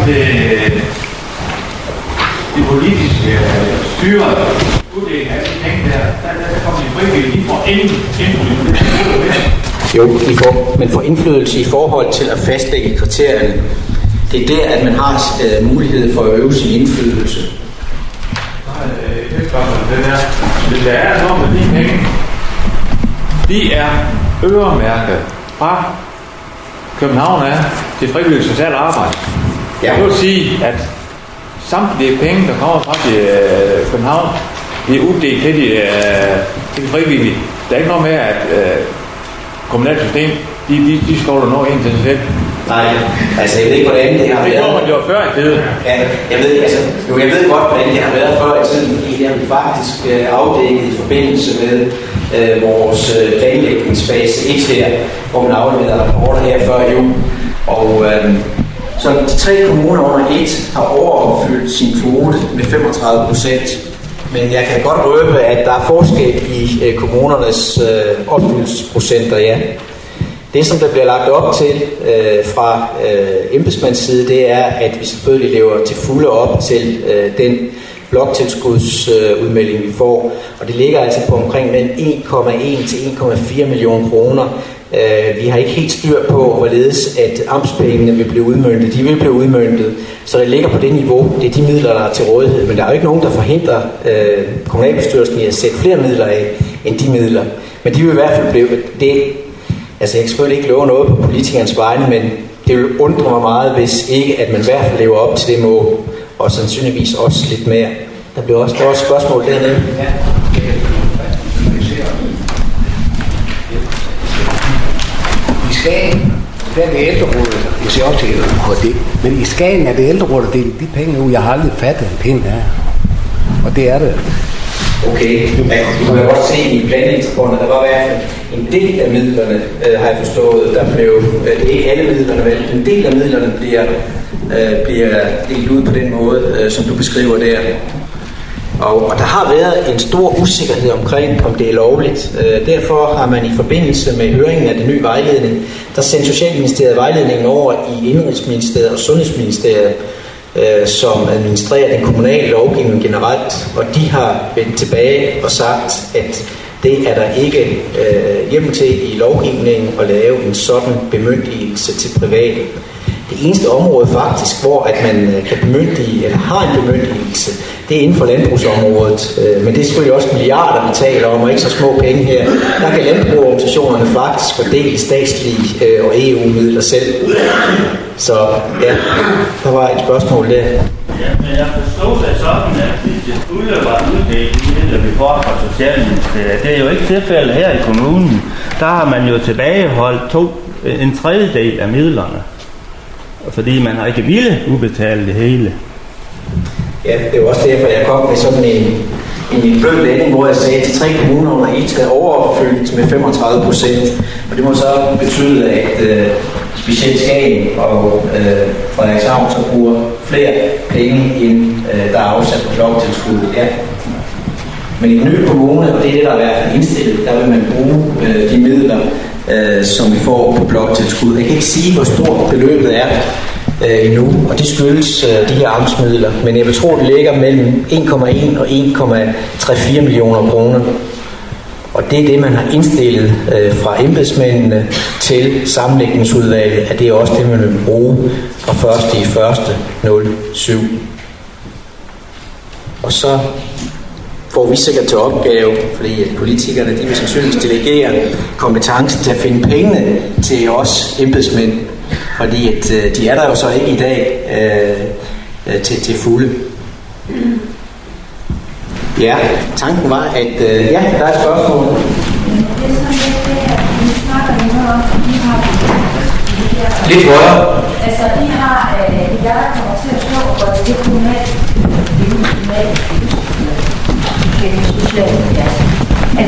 det politiske styre, uddelingen af de penge der kommer de frivillige, de får ingen indflydelse. Jo, men får indflydelse i forhold til at fastlægge kriterierne. Det er der, at man har mulighed for at øve sin indflydelse. Nej, det gør man det der. Men der er noget med de penge. De er øremærket fra København af til frivilligt socialt arbejde. Ja. Jeg vil sige, at samtlige penge, der kommer fra til København, de er uddelt til de frivillige. Der er ikke noget med, at kommunalt system, de skovler noget ind til sig selv. Nej, altså jeg ved ikke, hvordan det har været. Det gjorde man jo før i tiden. Ja, jeg ved godt, hvordan det har været før i tiden, fordi det har vi faktisk afdækket i forbindelse med vores planlægningsfase 1 her, hvor man afleverede rapporter her før jul. Og så de 3 kommuner under 1 har overopfyldt sin kvote med 35%. Men jeg kan godt røbe, at der er forskel i kommunernes opfyldelsesprocenter, ja. Det, som der bliver lagt op til fra embedsmands side, det er, at vi selvfølgelig lever til fulde op til den bloktilskudsudmelding, vi får. Og det ligger altså på omkring mellem 1,1 til 1,4 millioner kroner. Vi har ikke helt styr på, hvorledes at amtspengene vil blive udmøntet. De vil blive udmøntet, så det ligger på det niveau. Det er de midler, der er til rådighed. Men der er jo ikke nogen, der forhindrer kommunalbestyrelsen i at sætte flere midler af end de midler. Men de vil i hvert fald blive... Altså jeg kan selvfølgelig ikke love noget på politikernes vegne, men det vil undre mig meget, hvis ikke, at man i hvert fald lever op til det mål, og sandsynligvis også lidt mere. Der bliver også et spørgsmål dernede. Ja. I Skagen, der er det ældrerådet, jeg ser op til det, men i Skagen er det ældrerådet, det er de penge ud, jeg har aldrig fattet en pind af. Og det er det. Okay, men du kan godt se i planlægningsrapporten, der var i hvert fald en del af midlerne, har jeg forstået, der blev, ikke alle midlerne, men en del af midlerne bliver delt ud på den måde, som du beskriver der. Og der har været en stor usikkerhed omkring, om det er lovligt. Derfor har man i forbindelse med høringen af den nye vejledning, der sendte Socialministeriet vejledningen over i Indenrigsministeriet og Sundhedsministeriet, som administrerer den kommunale lovgivning generelt, og de har vendt tilbage og sagt, at det er der ikke hjemmel til i lovgivningen at lave en sådan bemyndigelse til private. Det eneste område faktisk, hvor at man kan bemyndige, eller har en bemyndigelse, det er inden for landbrugsområdet. Men det er selvfølgelig også milliarder, vi taler om, og ikke så små penge her. Der kan landbrugsorganisationerne faktisk fordele statslige og EU-midler selv. Så ja, der var et spørgsmål der. Ja, men jeg forstod det sådan, at hvis det skulle var uddelt de midler, vi får fra Socialministeriet, det er jo ikke tilfældet her i kommunen. Der har man jo tilbageholdt en tredjedel af midlerne, fordi man har ikke ville udbetale det hele. Ja, det er også derfor, jeg kom med sådan en blød landing, hvor jeg sagde, at de 3 kommuner under 1 skal overopfyldt med 35%. Og det må så betyde, at specielt Skagen og Frederikshavn så bruger flere penge, end der er afsat på bloktilskuddet. Ja. Men i den nye kommune, og det er det, der er i hvert fald indstillet, der vil man bruge de midler, som vi får på bloktilskud. Jeg kan ikke sige, hvor stort beløbet er endnu, og det skyldes de her amtsmidler, men jeg vil tro, det ligger mellem 1,1 og 1,34 millioner kroner. Og det er det, man har indstillet fra embedsmændene til sammenlægningsudvalget, at det er også det, man vil bruge fra 1.1.07. Og så får vi sikkert til opgave, fordi politikerne, de vil sandsynligvis delegere kompetencen til at finde pengene til os embedsmænd, fordi at, de er der jo så ikke i dag til fulde. Ja, tanken var, at ja, der er et spørgsmål. Det er sådan lidt det, at vi snakker noget om, at de har... Lidt højere. Altså, de har, der kommer til at stå, hvor det er kommunalt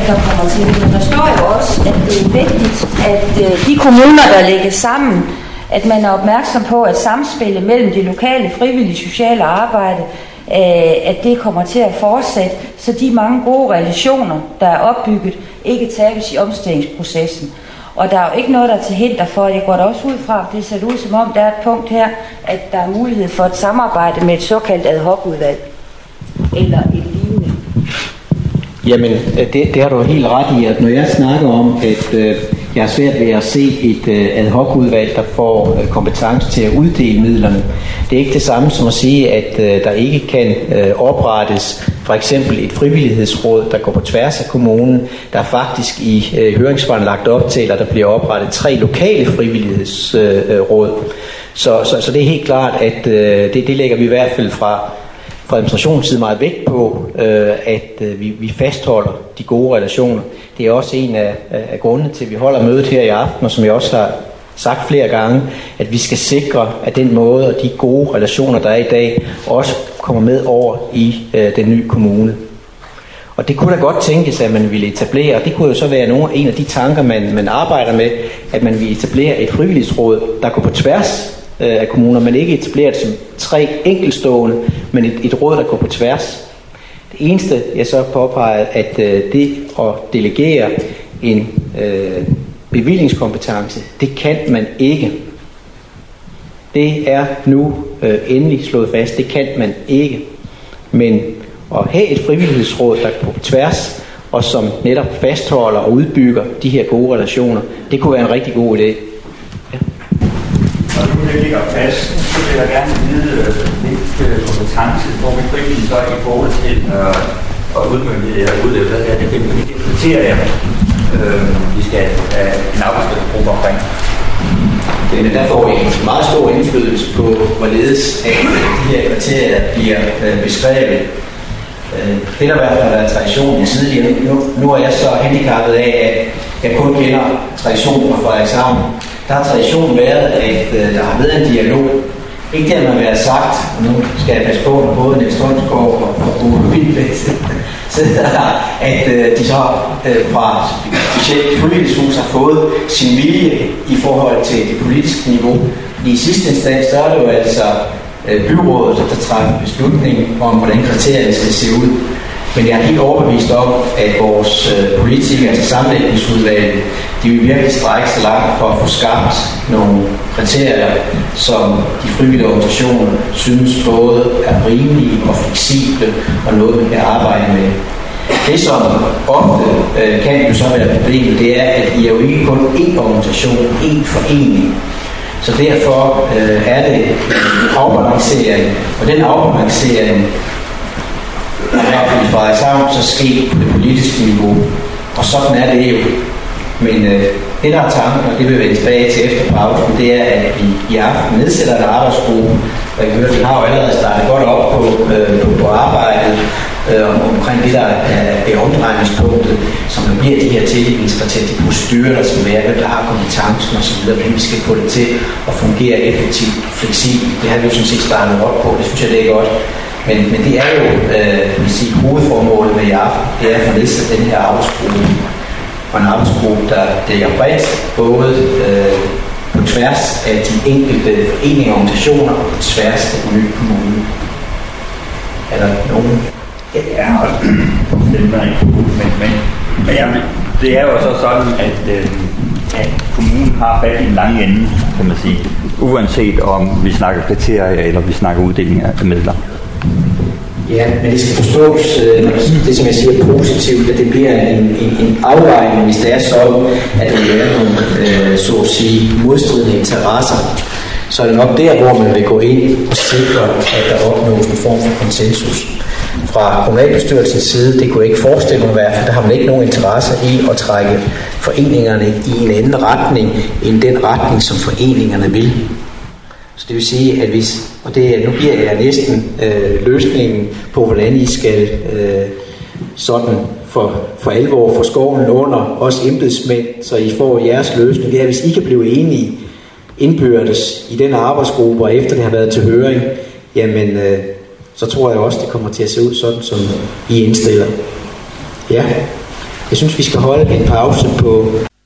der kommer til det. Men der står jo også, at det er vigtigt, at de kommuner, der lægges sammen, at man er opmærksom på, at samspillet mellem det lokale frivillige sociale arbejde, at det kommer til at fortsætte, så de mange gode relationer, der er opbygget, ikke tabes i omstillingsprocessen. Og der er jo ikke noget, der er til hinder for, jeg går da også ud fra, det ser ud som om, der er et punkt her, at der er mulighed for et samarbejde med et såkaldt ad hoc-udvalg, eller et lignende. Jamen, det har du helt ret i, at når jeg snakker om, at jeg har svært ved at se et ad hoc-udvalg, der får kompetence til at uddele midlerne. Det er ikke det samme som at sige, at der ikke kan oprettes for eksempel et frivillighedsråd, der går på tværs af kommunen. Der er faktisk i høringssvarene lagt op til, at der bliver oprettet 3 lokale frivillighedsråd. Så det er helt klart, at det lægger vi i hvert fald fra administrationens side meget vægt på, at vi fastholder de gode relationer. Det er også en af grundene til, at vi holder mødet her i aften, og som jeg også har sagt flere gange, at vi skal sikre, at den måde og de gode relationer, der er i dag, også kommer med over i den nye kommune. Og det kunne da godt tænkes, at man ville etablere, og det kunne jo så være en af de tanker, man arbejder med, at man vil etablere et frivillighedsråd, der går på tværs af kommuner, men ikke etableret som 3 enkeltstående, men et råd, der går på tværs. Det eneste, jeg så påpeger, at det at delegere en bevillingskompetence, det kan man ikke. Det er nu endelig slået fast, det kan man ikke. Men at have et frivillighedsråd, der går på tværs, og som netop fastholder og udbygger de her gode relationer, det kunne være en rigtig god idé. Og nu det ligger fast, så vil jeg gerne vide, hvilke kompetence får vi frivilligt så i forhold til at udmønte det her udløb. Hvad er det, hvilke kriterier vi skal have en arbejdsgruppe omkring? Der får vi en meget stor indflydelse på, hvorledes at de her kriterier bliver beskrevet. Det der i hvert fald har været traditionen tidligere. Nu er jeg så handicappet af, at jeg kun kender traditionen fra Frederikshavn. Der har traditionen været, at der har været en dialog. Ikke det, man har været sagt, og nu skal jeg passe på, når både Niels Strømsgaard og Uwe Windbæk sidder der, at de så fra specielt frivillighedshus har fået sin vilje i forhold til det politiske niveau. I sidste instans, så er det jo altså byrådet, der træffer beslutning om, hvordan kriterierne skal se ud. Men jeg er helt overbevist om, at vores politikere til sammenlægningsudvalget, de vil virkelig strække sig langt for at få skabt nogle kriterier, som de frivillige organisationer synes både er rimelige og fleksible og noget, man kan arbejde med. Det, som ofte kan jo så være problemet, det er, at I er jo ikke kun én organisation, én forening. Så derfor er det en afbalancering, og den afbalancering i hvert fald i Frederikshavn så sker på det politiske niveau. Og sådan er det jo. Men det der er tanken, og det vil vi vende tilbage til efter pausen, det er, at vi i aften nedsætter en arbejdsgruppe. Og jeg hører, vi har jo allerede startet godt op på arbejdet omkring det, der er omdrejningspunktet, som der bliver de her tildelingskriterie, de procedurer, der skal være, hvem der har kompetencen osv., hvordan vi skal få det til at fungere effektivt, fleksibelt. Det har vi jo sådan set startet op på, det synes jeg, det er godt. Men det er jo hovedformålet med i aften, det er at få nedsat den her arbejdsgruppe. Og en arbejdsgruppe, der dækker bredt, både på tværs af de enkelte foreninger og organisationer, og på tværs af den nye kommune. Er der nogen? Ja, det er ikke men det er jo så sådan, at kommunen har fat i en lang ende, kan man sige. Uanset om vi snakker kriterier, eller vi snakker uddeling af midler. Ja, men det skal forstås, det som jeg siger positivt, at det bliver en afvejning, hvis det er sådan, at der er nogle, så at sige, modstridende interesser. Så er det nok der, hvor man vil gå ind og sikre, at der opnås en form for konsensus. Fra kommunalbestyrelsens side, det kunne jeg ikke forestille mig i hvert fald, der har man ikke nogen interesse i at trække foreningerne i en anden retning, end den retning, som foreningerne vil. Så det vil sige, at hvis, og nu giver jeg næsten løsningen på, hvordan I skal sådan for alvor for skoven under os embedsmænd, så I får jeres løsning. Det er, hvis I kan blive enige indbyrdes i den arbejdsgruppe, og efter det har været til høring, jamen så tror jeg også, det kommer til at se ud sådan, som I indstiller. Ja. Jeg synes, vi skal holde en pause på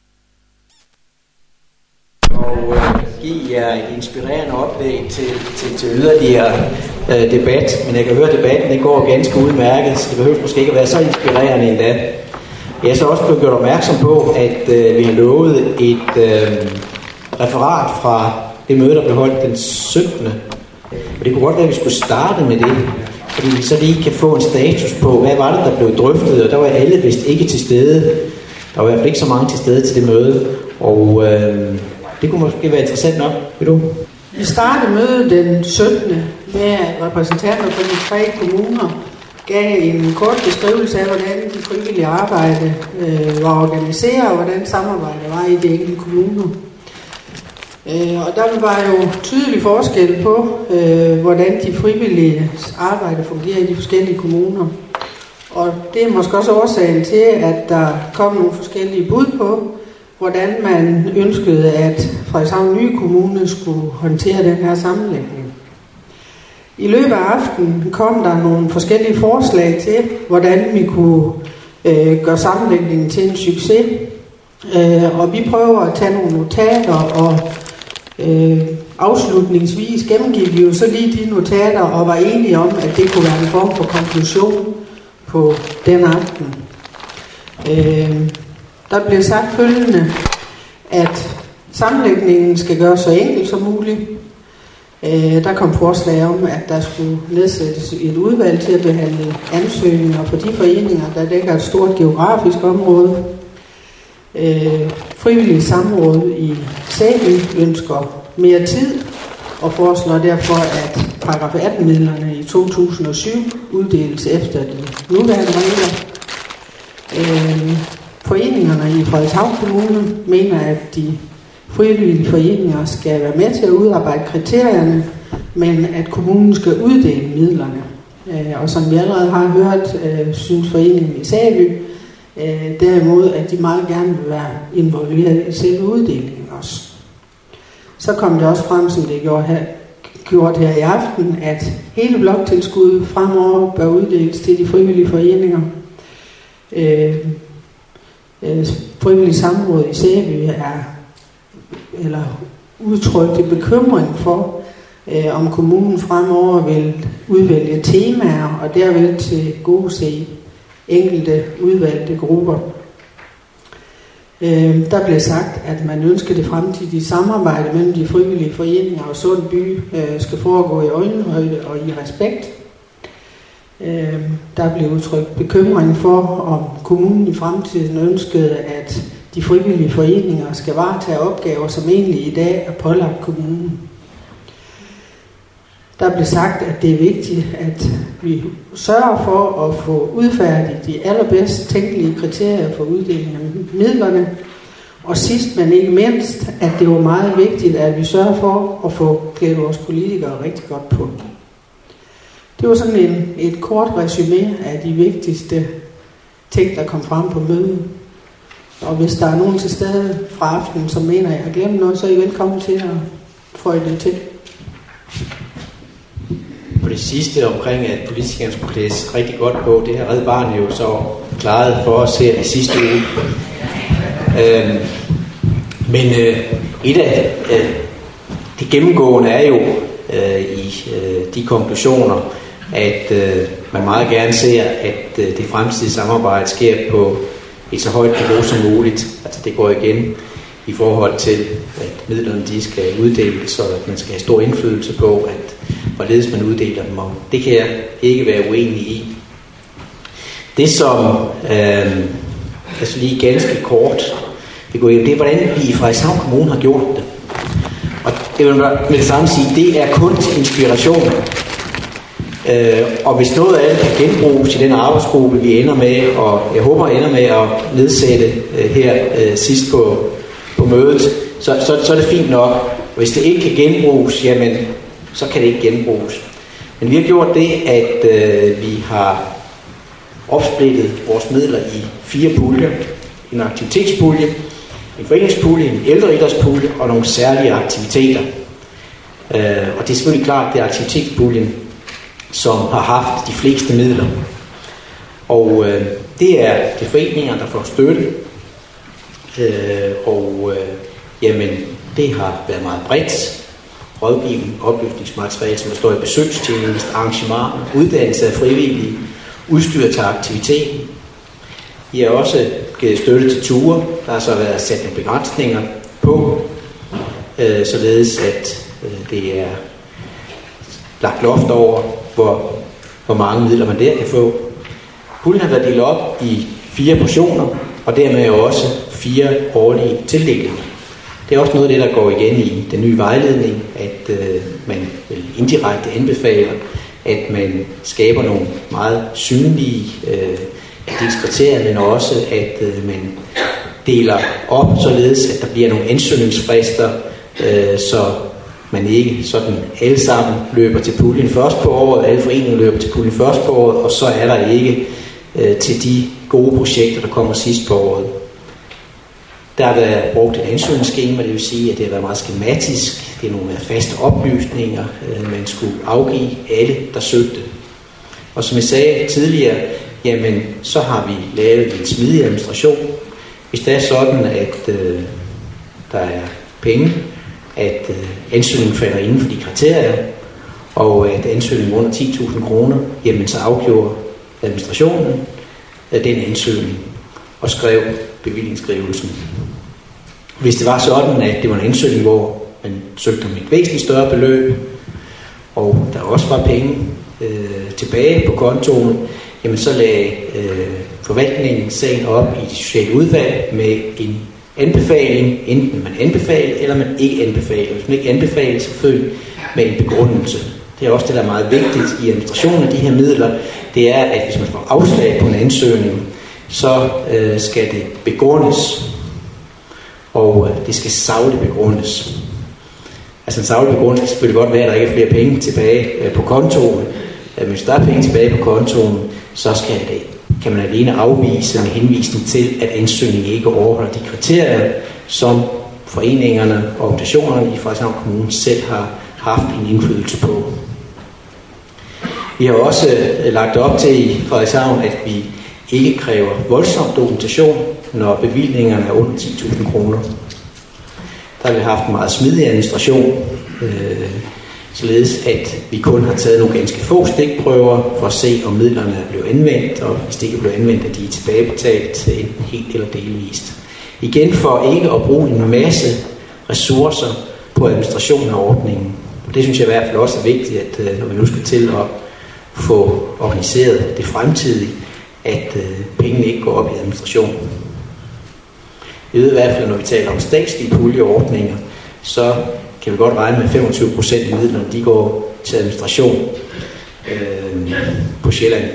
og give jer et inspirerende oplæg til yderligere debat. Men jeg kan høre, at debatten den går ganske udmærket, så det behøver måske ikke at være så inspirerende endda. Jeg er så også blevet gjort opmærksom på, at vi har lovet et referat fra det møde, der blev holdt den 17. Og det kunne godt være, at vi skulle starte med det, fordi vi så lige kan få en status på, hvad var det, der blev drøftet, og der var alle vist ikke til stede. Der var i hvert fald ikke så mange til stede til det møde, og det kunne måske være interessant nok. Vil du? Vi startede mødet den 17. med at repræsentanter fra de 3 kommuner gav en kort beskrivelse af, hvordan de frivillige arbejde var organiseret, og hvordan samarbejdet var i de enkelte kommuner. Og der var jo tydelig forskel på, hvordan de frivillige arbejde fungerer i de forskellige kommuner. Og det er måske også årsagen til, at der kom nogle forskellige bud på, hvordan man ønskede, at Frederikshavn Nye Kommune skulle håndtere den her sammenlægning. I løbet af aftenen kom der nogle forskellige forslag til, hvordan vi kunne gøre sammenlægningen til en succes. Og vi prøver at tage nogle notater, og afslutningsvis gennemgik vi jo så lige de notater og var enige om, at det kunne være en form for konklusion på den aften. Der blev sagt følgende, at sammenlægningen skal gøres så enkelt som muligt. Der kom forslag om, at der skulle nedsættes et udvalg til at behandle ansøgninger for de foreninger, der dækker et stort geografisk område. Frivillige samråd i Sæby ønsker mere tid og foreslår derfor, at paragraf 18-midlerne i 2007 uddeles efter de nuværende regler. Foreningerne i Frederikshavn Kommune mener, at de frivillige foreninger skal være med til at udarbejde kriterierne, men at kommunen skal uddele midlerne. Og som vi allerede har hørt, synes foreningen i Sæby derimod, at de meget gerne vil være involveret i selve uddelingen også. Så kom det også frem, som det gjort her i aften, at hele bloktilskuddet fremover bør uddeles til de frivillige foreninger. Frivillige samråd i Sæby udtrykte bekymring for, om kommunen fremover vil udvælge temaer og derved til gode se enkelte udvalgte grupper. Der blev sagt, at man ønsker det fremtidige samarbejde mellem de frivillige foreninger og Sundby skal foregå i øjenhøjde og i respekt. Der blev udtrykt bekymring for, om kommunen i fremtiden ønskede, at de frivillige foreninger skal varetage opgaver, som egentlig i dag er pålagt kommunen. Der blev sagt, at det er vigtigt, at vi sørger for at få udfærdigt de allerbedst tænkelige kriterier for uddeling af midlerne. Og sidst, men ikke mindst, at det var meget vigtigt, at vi sørger for at få klædt vores politikere rigtig godt på. Det var sådan et kort resumé af de vigtigste ting, der kom frem på mødet. Og hvis der er nogen til stede fra aftenen, som mener, at jeg har glemt noget, så er I velkommen til at føje det til. På det sidste omkring, at politikerne skulle klædes rigtig godt på, det har Red Barnet jo så klaret for os her i sidste uge. Men et af det gennemgående er jo i de konklusioner, at man meget gerne ser, at det fremtidige samarbejde sker på et så højt niveau som muligt. Altså det går igen i forhold til, at midlerne de skal uddeles, og at man skal have stor indflydelse på, at hvorledes man uddeler dem. Og det kan jeg ikke være uenig i. Det som altså lige ganske kort vi går hjem, det er, hvordan vi i Frederikshavn Kommune har gjort det. Og det vil med det samme sige, det er kun til inspiration. Og hvis noget af det kan genbruges i den arbejdsgruppe, vi ender med, og jeg håber ender med at nedsætte her sidst på mødet, så er det fint nok. Hvis det ikke kan genbruges, jamen, så kan det ikke genbruges. Men vi har gjort det, at vi har opsplittet vores midler i 4 puljer. En aktivitetspulje, en foreningspulje, en ældreidrætspulje og nogle særlige aktiviteter. Og det er selvfølgelig klart, det er aktivitetspuljen, som har haft de fleste midler. Og det Det er de foreninger, der får støtte, jamen, det har været meget bredt. Rådgivning, oplysningsmateriale, som der står i besøgstjeneste, arrangementer, uddannelse af frivillige, udstyr til aktiviteten. I har også givet støtte til ture. Der har så været sat nogle begrænsninger på, således at det er lagt loft over, hvor mange midler man der kan få. Puljen har været delt op i 4 portioner, og dermed også 4 årlige tildelinger. Det er også noget af det, der går igen i den nye vejledning, at man indirekte anbefaler, at man skaber nogle meget synlige kriterier, men også at man deler op, således at der bliver nogle ansøgningsfrister, så man ikke sådan alle sammen løber til puljen først på året, alle foreninger løber til puljen først på året, og så er der ikke til de gode projekter, der kommer sidst på året. Der har været brugt et ansøgningsskema, det vil sige, at det har været meget skematisk. Det er nogle faste oplysninger, man skulle afgive alle, der søgte. Og som jeg sagde tidligere, jamen, så har vi lavet en smidig administration. Hvis det er sådan, at der er penge, at ansøgningen falder inden for de kriterier, og at ansøgningen under 10.000 kroner, jamen så afgjorde administrationen den ansøgning og skrev bevillingsskrivelsen. Hvis det var sådan, at det var en ansøgning, hvor man søgte om et væsentligt større beløb, og der også var penge tilbage på kontoen, jamen så lagde forvaltningen sagen op i det sociale udvalg med en anbefaling, enten man anbefaler eller man ikke anbefaler. Hvis man ikke anbefaler, selvfølgelig med en begrundelse. Det er også det, der er meget vigtigt i administrationen af de her midler, det er, at hvis man får afslag på en ansøgning, så skal det begrundes, og det skal sagligt begrundes. Altså en saglig begrundelse kan selvfølgelig godt være, at der ikke er flere penge tilbage på kontoen. Men hvis der er penge tilbage på kontoen, så kan man alene afvise med henvisning til, at ansøgningen ikke overholder de kriterier, som foreningerne og organisationerne i Frederikshavn Kommune selv har haft en indflydelse på. Vi har også lagt op til i Frederikshavn, at vi ikke kræver voldsom dokumentation, når bevillingerne er under 10.000 kroner. Der har vi haft en meget smidig administration, således at vi kun har taget nogle ganske få stikprøver for at se, om midlerne er blevet anvendt, og hvis det ikke er blevet anvendt, at de er tilbagebetalt enten helt eller delvist. Igen for ikke at bruge en masse ressourcer på administration af ordningen. Det synes jeg i hvert fald også er vigtigt, at når vi nu skal til at få organiseret det fremtidige, at pengene ikke går op i administration. Vi ved i hvert fald, når vi taler om statslige puljeordninger, så kan vi godt regne med 25% af midlerne, de går til administration på Sjælland.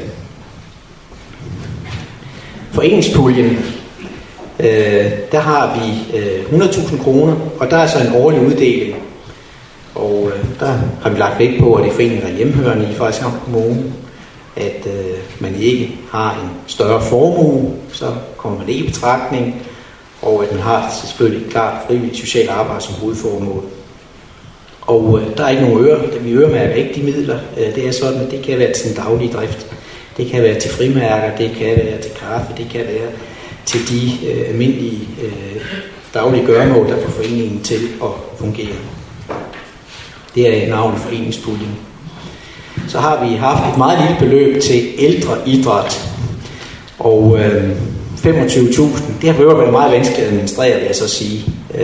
Foreningspuljen, der har vi 100.000 kroner, og der er så en årlig uddeling. Og der har vi lagt vægt på, at det er foreninger, der er hjemmehørende i Frederikshavn Kommune, at man ikke har en større formue, så kommer man ikke i betragtning, og at man har selvfølgelig klart frivilligt socialt arbejde som hovedformål. Og der er ikke nogen vi øremærker ikke de midler. Det er sådan, at det kan være til den daglige drift. Det kan være til frimærker, det kan være til kaffe, det kan være til de almindelige daglige gøremål, der får foreningen til at fungere. Det er navnet foreningspuljen. Så har vi haft et meget lille beløb til ældreidræt, og 25.000, det har været meget vanskeligt at administrere, vil jeg så sige.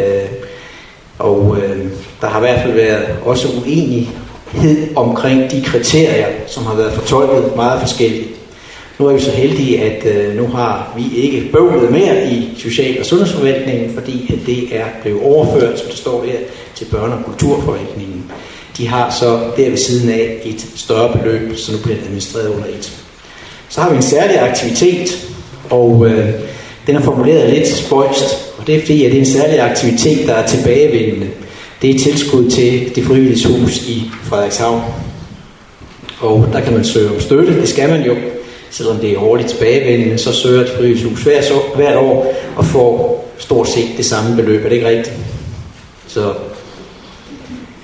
Der har i hvert fald været også uenighed omkring de kriterier, som har været fortolket meget forskelligt. Nu er vi så heldige, at nu har vi ikke bøvlet mere i social- og sundhedsforvaltningen, fordi at det er blevet overført, som det står her, til børne- og kulturforvaltningen. De har så der ved siden af et større beløb, som nu bliver administreret under et. Så har vi en særlig aktivitet, og den er formuleret lidt spøjst, og det er fordi, at det er en særlig aktivitet, der er tilbagevendende. Det er tilskud til det frivillige hus i Frederikshavn. Og der kan man søge om støtte, det skal man jo. Selvom det er årligt tilbagevendende, så søger det frivillige hus hvert år og får stort set det samme beløb. Er det ikke rigtigt? Så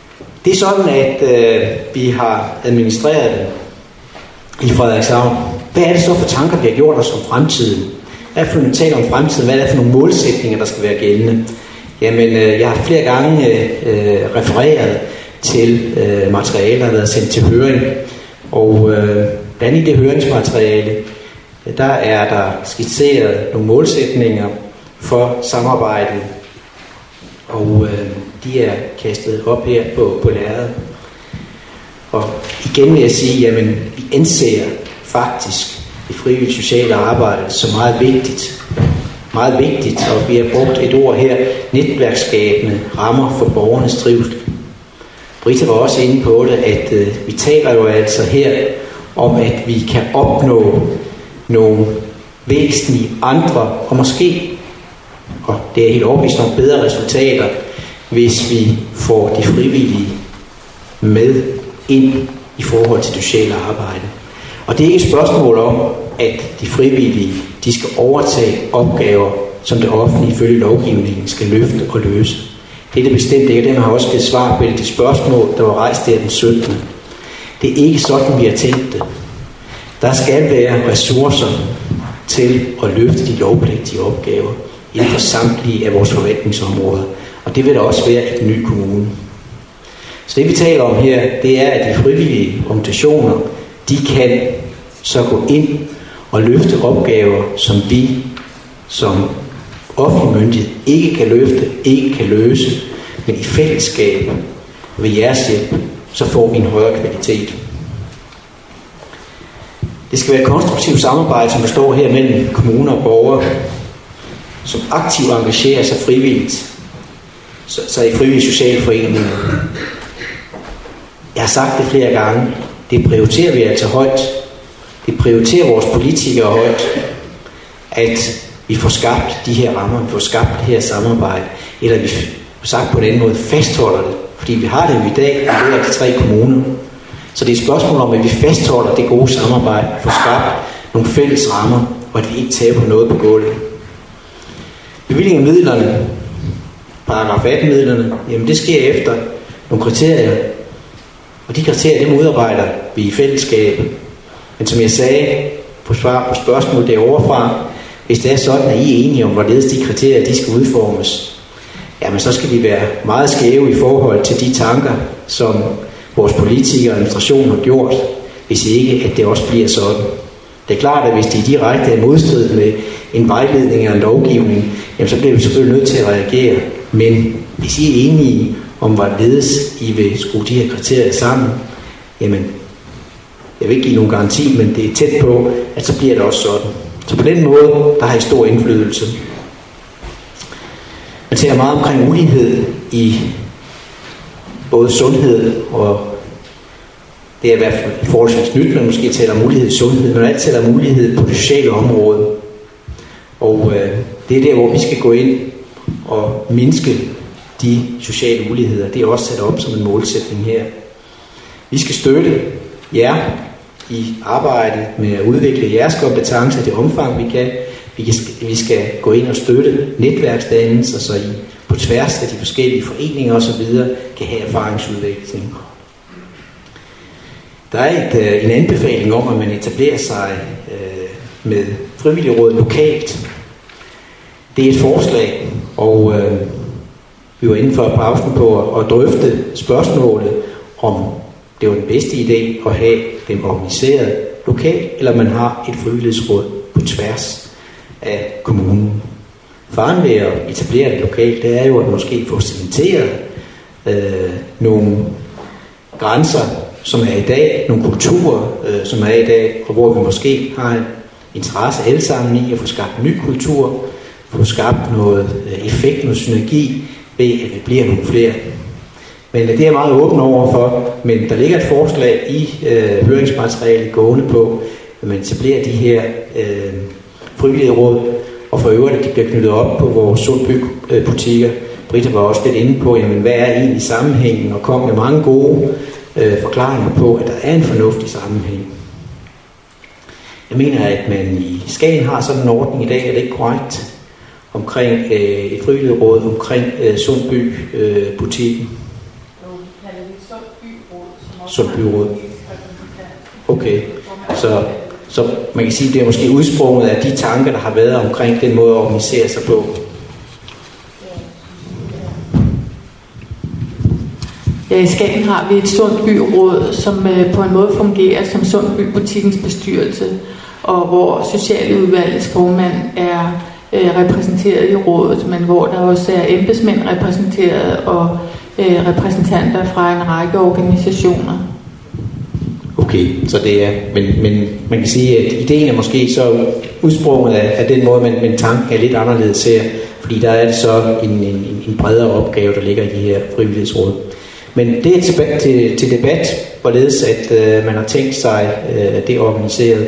det er sådan, at vi har administreret det i Frederikshavn. Hvad er det så for tanker, vi har gjort os om fremtiden? Hvad er det for nogle taler om fremtiden? Hvad er det for nogle målsætninger, der skal være gældende? Jamen, jeg har flere gange refereret til materialer, der har været sendt til høring. Og blandt i det høringsmateriale, der er der skitseret nogle målsætninger for samarbejdet. Og de er kastet op her på lærredet. Og igen vil jeg sige, jamen vi anser faktisk det frivillige sociale arbejde som meget vigtigt. Meget vigtigt, og vi har brugt et ord her, netværksskabende rammer for borgernes trivsel. Britta var også inde på det, at vi taler jo altså her om, at vi kan opnå nogle væsentlige andre, og måske, og det er helt overbevist om, bedre resultater, hvis vi får de frivillige med ind i forhold til det sociale arbejde. Og det er ikke et spørgsmål om, at de frivillige, de skal overtage opgaver, som det offentlige ifølge lovgivningen skal løfte og løse. Det er det bestemt ikke, og den har også givet svar på de spørgsmål, der var rejst der den 17. Det er ikke sådan, vi har tænkt det. Der skal være ressourcer til at løfte de lovpligtige opgaver inden for samtlige af vores forvaltningsområder. Og det vil der også være i den nye kommune. Så det vi taler om her, det er, at de frivillige organisationer, de kan så gå ind og løfte opgaver, som vi som offentlig myndighed ikke kan løfte, ikke kan løse, men i fællesskab ved jeres hjælp, så får vi en højere kvalitet. Det skal være et konstruktivt samarbejde, som består her mellem kommuner og borgere, som aktivt engagerer sig frivilligt, så i frivillige sociale foreninger. Jeg har sagt det flere gange, det prioriterer vi altså højt. Det prioriterer vores politikere højt, at vi får skabt de her rammer, vi får skabt det her samarbejde, eller vi sagt på den måde fastholder det, fordi vi har det jo i dag i hver af de 3 kommuner. Så det er et spørgsmål om, at vi fastholder det gode samarbejde, får skabt nogle fælles rammer, og at vi ikke taber noget på gulvet. Bevilling af midlerne, paragraf 18-midlerne, jamen det sker efter nogle kriterier, og de kriterier, dem udarbejder vi i fællesskab. Men som jeg sagde på spørgsmål derovre fra, hvis det er sådan, at I er enige om, hvorledes de kriterier de skal udformes, jamen så skal de være meget skæve i forhold til de tanker, som vores politikere og administration har gjort, hvis ikke, at det også bliver sådan. Det er klart, at hvis de direkte er modstrid med en vejledning og en lovgivning, jamen så bliver vi selvfølgelig nødt til at reagere. Men hvis I er enige om, hvorledes I vil skrue de her kriterier sammen, jamen, jeg vil ikke give nogen garanti, men det er tæt på, at så bliver det også sådan. Så på den måde, der har I stor indflydelse. Man taler meget omkring ulighed i både sundhed, og det er i hvert fald forholdsvis nyt, men måske taler om ulighed i sundhed, men altid taler om ulighed på det sociale område. Og det er der, hvor vi skal gå ind og mindske de sociale uligheder. Det er også sat op som en målsætning her. Vi skal støtte jer i arbejdet med at udvikle jeres kompetencer i det omfang, vi kan. Vi skal gå ind og støtte netværksdannelser, så I på tværs af de forskellige foreninger osv. kan have erfaringsudveksling. Der er en anbefaling om, at man etablerer sig med frivilligråd lokalt. Det er et forslag, og vi var inden for pausen på at drøfte spørgsmålet, om det var den bedste idé at have dem organiseret lokalt, eller man har et frivillighedsråd på tværs af kommunen. Faren ved at etablere det lokalt, det er jo at måske få cementeret nogle grænser, som er i dag, nogle kulturer, som er i dag, og hvor vi måske har en interesse alle sammen i at få skabt en ny kultur, få skabt noget effekt, noget synergi, ved at vi bliver nogle flere. Men det er jeg meget åben over for, men der ligger et forslag i høringsmaterialet gående på, at man etablerer de her frivillige råd, og for øvrigt, at de bliver knyttet op på vores Sundby-butikker. Britta var også lidt inde på, jamen, hvad er egentlig sammenhængen, og kom med mange gode forklaringer på, at der er en fornuftig sammenhæng. Jeg mener, at man i Skagen har sådan en ordning i dag, er det ikke korrekt, omkring et frivilligt råd omkring Sundby-butikken. Sundbyråd. Okay, Så man kan sige, at det er måske udsprunget af de tanker, der har været omkring den måde at organisere sig på. Ja, i Skagen har vi et Sundbyråd, som på en måde fungerer som Sundbybutikkens bestyrelse, og hvor Socialudvalgets formand er repræsenteret i rådet, men hvor der også er embedsmænd repræsenteret og repræsentanter fra en række organisationer. Okay, så det er, men man kan sige, at ideen er måske så udsprunget af den måde, men tanken er lidt anderledes her, fordi der er det så en bredere opgave, der ligger i de her frivillighedsråd. Men det er tilbage til debat, hvorledes at man har tænkt sig det organiseret.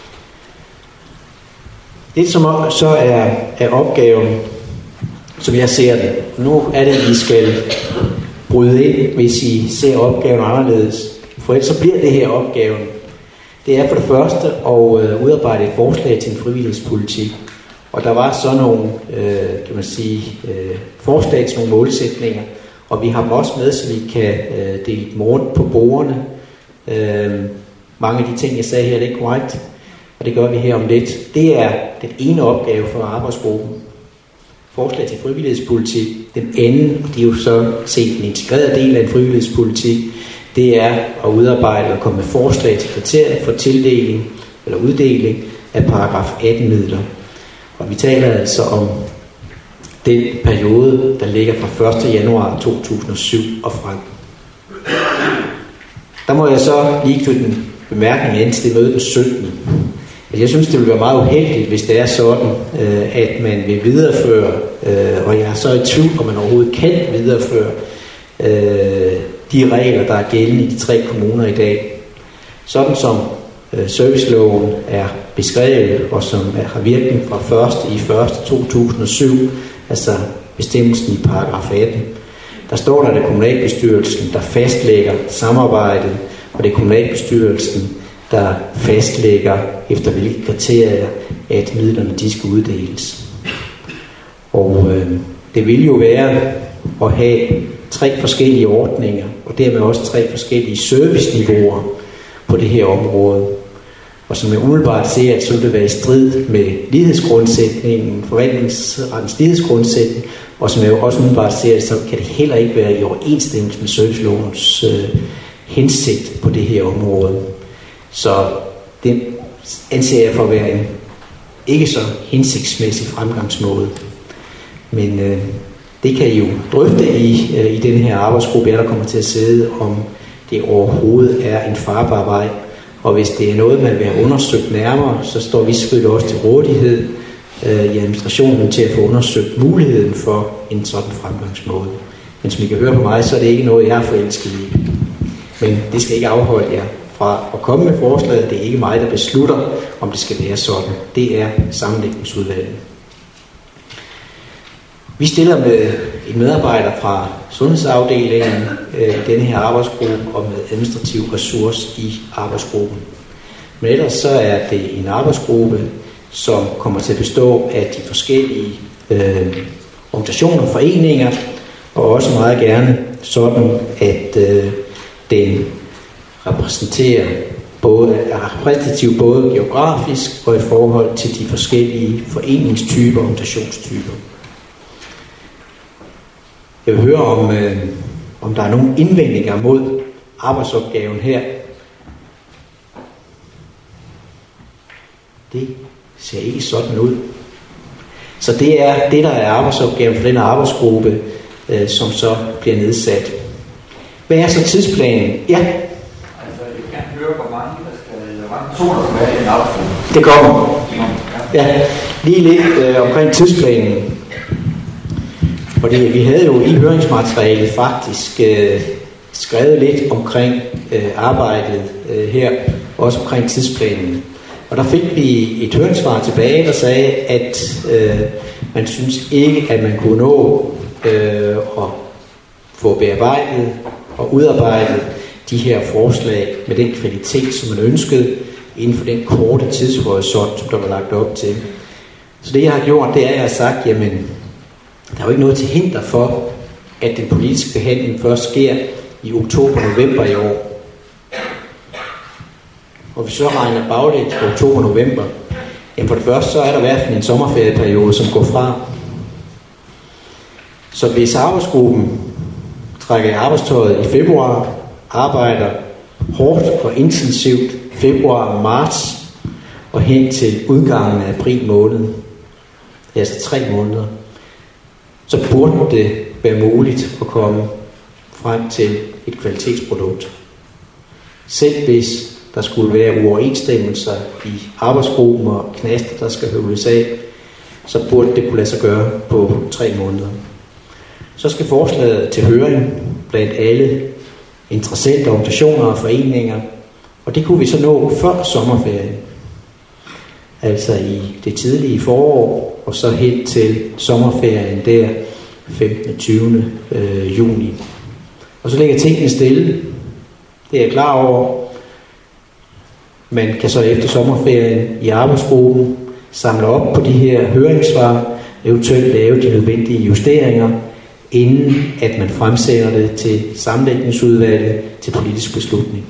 Det som så er opgaven, som jeg ser det, nu er det, at I skal bryde ind, hvis I ser opgaven anderledes. For ellers så bliver det her opgaven. Det er for det første at udarbejde et forslag til en frivillighedspolitik. Og der var så nogle, kan man sige, forslag til nogle målsætninger. Og vi har dem også med, så vi kan dele dem rundt på bordene. Mange af de ting, jeg sagde her, det er korrekt. Og det gør vi her om lidt. Det er den ene opgave for arbejdsgruppen. Forslag til frivillighedspolitik. Den anden, det er jo så set en integreret del af en frivillighedspolitik, det er at udarbejde og komme med forslag til kriterier for tildeling eller uddeling af paragraf 18 midler. Og vi taler altså om den periode, der ligger fra 1. januar 2007 og frem. Der må jeg så lige knytte en bemærkning ind til det møde den 17. Jeg synes, det vil være meget uheldigt, hvis det er sådan, at man vil videreføre, og jeg er så i tvivl, om man overhovedet kan videreføre de regler, der er gældende i de 3 kommuner i dag. Sådan som serviceloven er beskrevet, og som har virkning fra 1.1.2007, altså bestemmelsen i paragraf 18, der står der, at det er kommunalbestyrelsen, der fastlægger samarbejdet, og det er kommunalbestyrelsen, der fastlægger efter hvilke kriterier, at midlerne de skal uddeles. Og det vil jo være at have 3 forskellige ordninger, og dermed også 3 forskellige serviceniveauer på det her område. Og som jeg umiddelbart ser, at så vil det være i strid med lighedsgrundsætningen, forvaltningsrettens lighedsgrundsætning, og som jeg jo også umiddelbart ser, så kan det heller ikke være i overensstemmelse med servicelovens hensigt på det her område. Så det anser jeg for at være en ikke så hensigtsmæssig fremgangsmåde. Men det kan I jo drøfte i den her arbejdsgruppe, der kommer til at sidde, om det overhovedet er en farbar vej. Og hvis det er noget, man vil have undersøgt nærmere, så står vi selvfølgelig også til rådighed i administrationen til at få undersøgt muligheden for en sådan fremgangsmåde. Men som I kan høre på mig, så er det ikke noget, jeg er forelsket i. Men det skal ikke afholde jer fra at komme med forslaget. Det er ikke mig, der beslutter, om det skal være sådan. Det er sammenlægningsudvalget. Vi stiller med en medarbejder fra sundhedsafdelingen i denne her arbejdsgruppe og med administrativ ressource i arbejdsgruppen. Men ellers så er det en arbejdsgruppe, som kommer til at bestå af de forskellige organisationer, foreninger, og også meget gerne sådan, at den repræsenterer er repræsentativ både geografisk og i forhold til de forskellige foreningstyper og organisationstyper. Jeg vil høre, om der er nogle indvendinger mod arbejdsopgaven her. Det ser ikke sådan ud. Så det er det, der er arbejdsopgaven for den arbejdsgruppe, som så bliver nedsat. Hvad er så tidsplanen? Ja. Altså, jeg kan høre, hvor mange personer skal være i en arbejdsgruppe. Det kommer. Ja, lige lidt omkring tidsplanen. Fordi vi havde jo i høringsmaterialet faktisk skrevet lidt omkring arbejdet her, også omkring tidsplanen. Og der fik vi et høringssvar tilbage, der sagde, at man synes ikke, at man kunne nå at få bearbejdet og udarbejdet de her forslag med den kvalitet, som man ønskede, inden for den korte tidshorisont, som der var lagt op til. Så det jeg har gjort, det er, at jeg har sagt, jamen, der er jo ikke noget til hinder for, at den politiske behandling først sker i oktober-november i år. og vi så regner baglæns på oktober og november, jamen for det første, så er der i hvert fald en sommerferieperiode, som går fra. Så hvis arbejdsgruppen trækker i arbejdstøjet i februar, arbejder hårdt og intensivt februar og marts, og hen til udgangen af april måned, altså 3 måneder, så burde det være muligt at komme frem til et kvalitetsprodukt. Selv hvis der skulle være uoverensstemmelser i arbejdsgruppen og knaster, der skal høvles af, så burde det kunne lade sig gøre på 3 måneder. Så skal forslaget til høring blandt alle interessante organisationer og foreninger, og det kunne vi så nå før sommerferien. Altså i det tidlige forår, og så hen til sommerferien der 15. 20. juni. Og så ligger tingene stille. Det er jeg klar over. Man kan så efter sommerferien i arbejdsgruppen samle op på de her høringssvar, eventuelt lave de nødvendige justeringer, inden at man fremsætter det til sammenlægningsudvalget til politisk beslutning.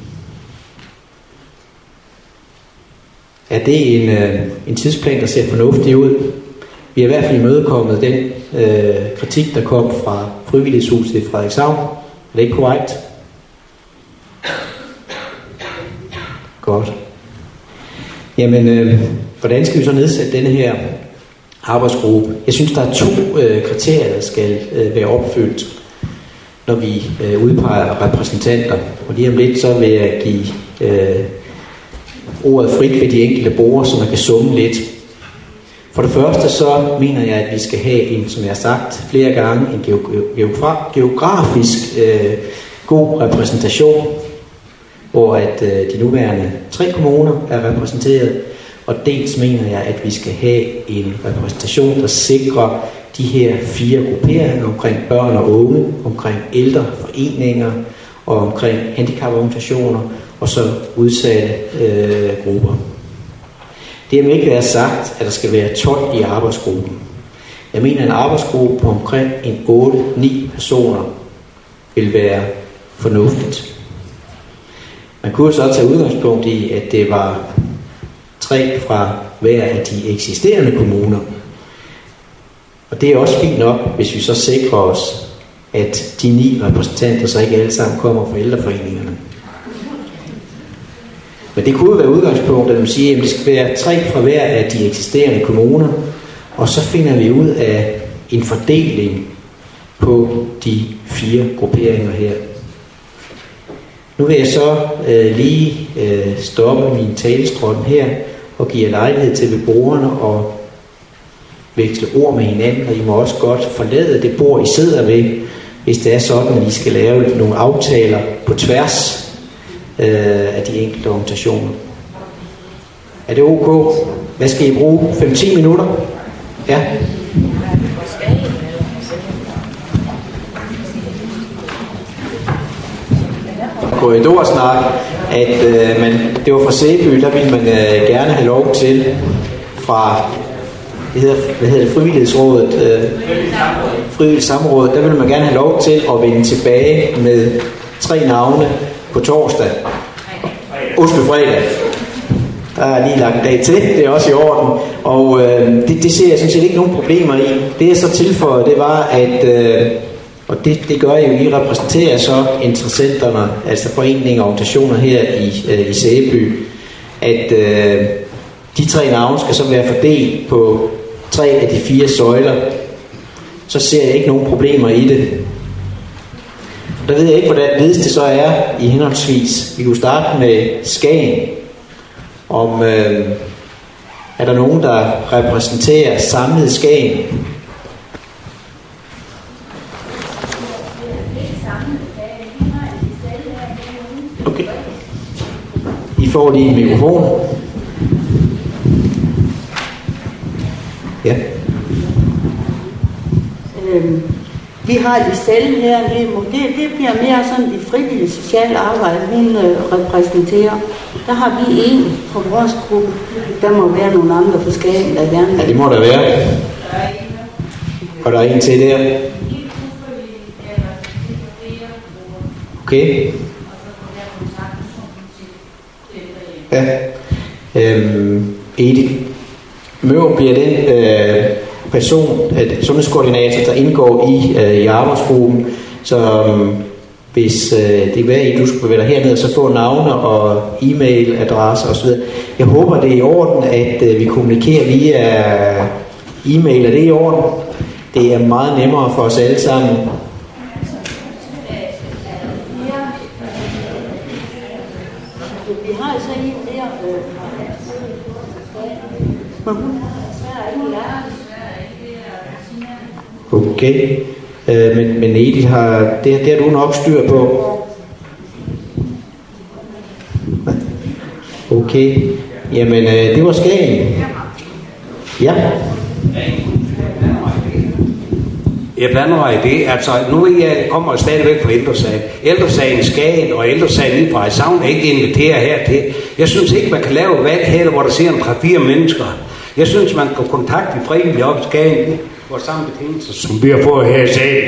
Er det en tidsplan, der ser fornuftig ud? Vi har i hvert fald imødekommet den kritik, der kom fra Frivillighedshuset i Frederikshavn. Er det ikke korrekt? Godt. Jamen, hvordan skal vi så nedsætte denne her arbejdsgruppe? Jeg synes, der er 2 kriterier, der skal være opfyldt, når vi udpeger repræsentanter. Og lige om lidt, så vil jeg give ordet frit ved de enkelte borgere, så man kan summe lidt. For det første, så mener jeg, at vi skal have en, som jeg har sagt flere gange, en geografisk god repræsentation, hvor at de nuværende 3 kommuner er repræsenteret, og dels mener jeg, at vi skal have en repræsentation, der sikrer de her 4 grupperinger omkring børn og unge, omkring ældre foreninger og omkring handicaporganisationer og så udsatte grupper. Det må ikke være sagt, at der skal være 12 i arbejdsgruppen. Jeg mener, at en arbejdsgruppe på omkring 8-9 personer vil være fornuftigt. Man kunne så tage udgangspunkt i, at det var 3 fra hver af de eksisterende kommuner. Og det er også fint nok, hvis vi så sikrer os, at de 9 repræsentanter så ikke alle sammen kommer fra ældreforeningerne. Men det kunne være udgangspunktet, at man siger, at det skal være 3 fra hver af de eksisterende kommuner, og så finder vi ud af en fordeling på de 4 grupperinger her. Nu vil jeg så lige stoppe min talestrøm her og give jer lejlighed til ved bordene og veksle ord med hinanden, og I må også godt forlade det bord, I sidder ved, hvis det er sådan, at I skal lave nogle aftaler på tværs af de enkelte organisationer. Er det ok? Hvad skal I bruge? 5-10 minutter? Ja. Korridorsnak, at det var fra Sæby, der ville man gerne have lov til fra hvad hedder det, Frivillighedsrådet, Frivilligt Samråd, der ville man gerne have lov til at vende tilbage med 3 navne på torsdag. Fredag. Der er lige lagt en dag til, det er også i orden. Og det ser jeg sådan set ikke nogen problemer i. Det jeg så tilføjede, det var, at og det gør jeg jo, I repræsenterer så interessenterne, altså foreninger og organisationer her i Sæby, at de 3 navne skal så være fordelt på 3 af de 4 søjler. Så ser jeg ikke nogen problemer i det. Der ved jeg ikke, hvordan det så er i henholdsvis. Vi kunne starte med Skagen. Om er der nogen, der repræsenterer samlet Skagen? Okay. I får lige en mikrofon. Ja. Vi har det selv her, det bliver mere sådan de frivillige sociale arbejde, hun repræsenterer. Der har vi en på vores gruppe. Der må være nogle andre på Skagen, der gerne vil. Ja, det må der være. Og der er en til der. Okay. Ja. Edith Mørup bliver den sundhedskoordinator, der indgår i arbejdsgruppen. Så hvis det er værd, du skulle være hernede og så få navne og e-mail-adresser osv. Jeg håber, det er i orden, at vi kommunikerer via e-mail. Er det i orden? Det er meget nemmere for os alle sammen. Vi har altså en der, Okay. Men Edith det har du nok styr på. Okay. Jamen, det var Skagen. Ja. Jeg blander mig i det. Altså, nu kommer jeg stadigvæk fra Ældresagen. Ældresagen i Skagen og Ældresagen i Frederikshavn er ikke inviteret hertil. Jeg synes ikke, man kan lave et valg her, hvor der ser en 3-4 mennesker. Jeg synes, man kan kontakte de frivillige op i Skagen, hvor samme betingelser, som vi har fået her i sagen.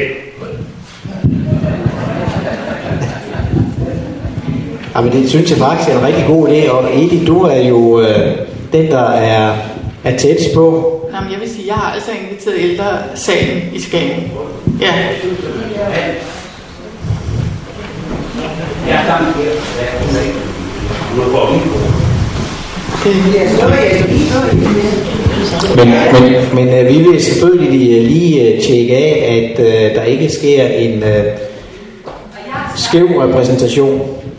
Jamen, det synes jeg faktisk er en rigtig god idé, og Edith, du er jo den, der er tættest på. Jamen, jeg vil sige, jeg har altså inviteret Ældresagen i Skagen. Ja. Men vi vil selvfølgelig lige tjekke af, at der ikke sker en skæv repræsentation.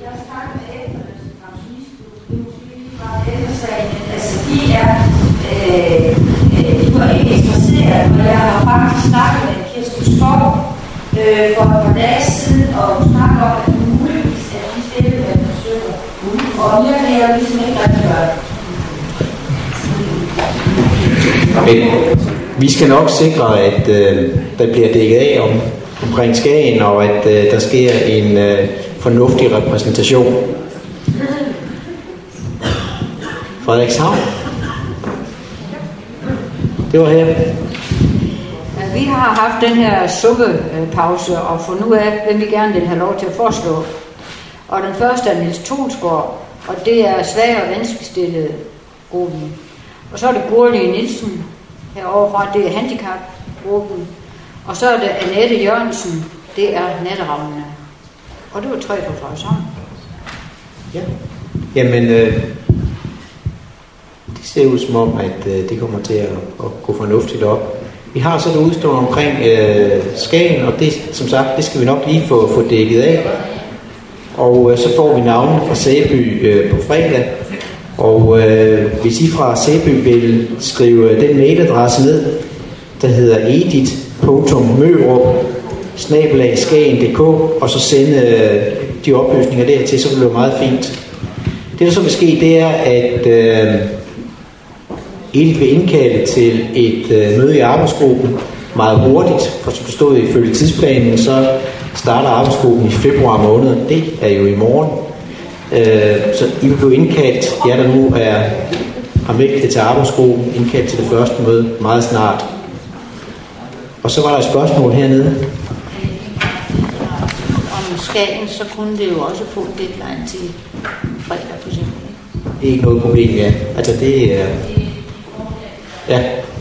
Du er ikke interesseret, og jeg har faktisk snakket med Kirsten Skov for et par dage siden, og snakket om, at det er muligvis, at de stille vil forsøge. Og mere kan jeg ligesom ikke rigtig gøre det. Men vi skal nok sikre, at der bliver dækket af omkring Skagen, og at der sker en fornuftig repræsentation. Frederikshavn. Det var her. Vi har haft den her suppepause og fundet ud af, hvem vi gerne vil have lov til at foreslå. Og den første er Niels Tonsgaard, og det er svage og vanskeligstillede gruppen. Og så er det Gurli Nielsen heroverfra, det er handicapgruppen. Og så er det Annette Jørgensen, det er natteravnene. Og det var 3 fra Frederikshavn. Ja. Jamen, det ser ud som om, at det kommer til at gå fornuftigt op. Vi har så det udstående omkring Skagen, og det, som sagt, det skal vi nok lige få dækket af. Og så får vi navnet fra Sæby på fredag. Og hvis I fra Sæby vil skrive den mailadresse ned, der hedder edit.mørup@skagen.dk, og så sende de oplysninger dertil, så vil det være meget fint. Det der så vil ske, det er, at Edith vil indkalde til et møde i arbejdsgruppen meget hurtigt, for som det stod ifølge tidsplanen, så starter arbejdsgruppen i februar måned. Det er jo i morgen. Så I vil blive indkaldt, jer der nu har meldt det til arbejdsgruppen, indkaldt til det første møde meget snart. Og så var der et spørgsmål hernede. Om Skagen, så kunne det jo også få en deadline til fredag for eksempel. Det er ikke noget problem, ja. Altså det er... Ja.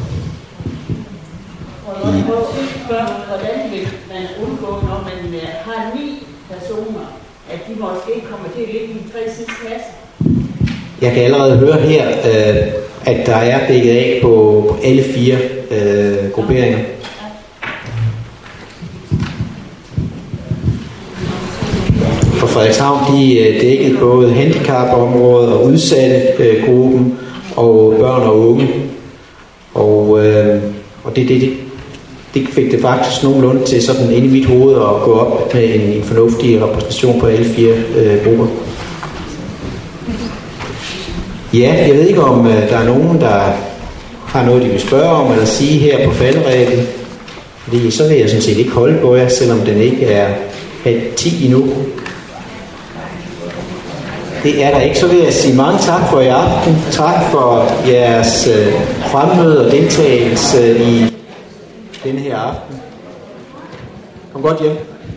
Og jeg vil spørge, hvordan vil man undgå, når man har 9 personer, at de måske ikke kommer til at ligge i 3 sidste klasse? Jeg kan allerede høre her, at der er dækket af på alle 4 grupperinger. For Frederikshavn, de dækkede både handicapområdet og udsatte gruppen og børn og unge. Og det fik det faktisk nogenlunde til sådan inde i mit hoved at gå op med en fornuftig repræsentation på alle 4 grupper. Ja, jeg ved ikke om der er nogen, der har noget, de vil spørge om eller sige her på falderæbet. Fordi så vil jeg sådan set ikke holde på jer, selvom den ikke er 10 endnu. Det er der ikke. Så vil jeg sige mange tak for i aften. Tak for jeres fremmøde og deltagelse i denne her aften. Kom godt hjem.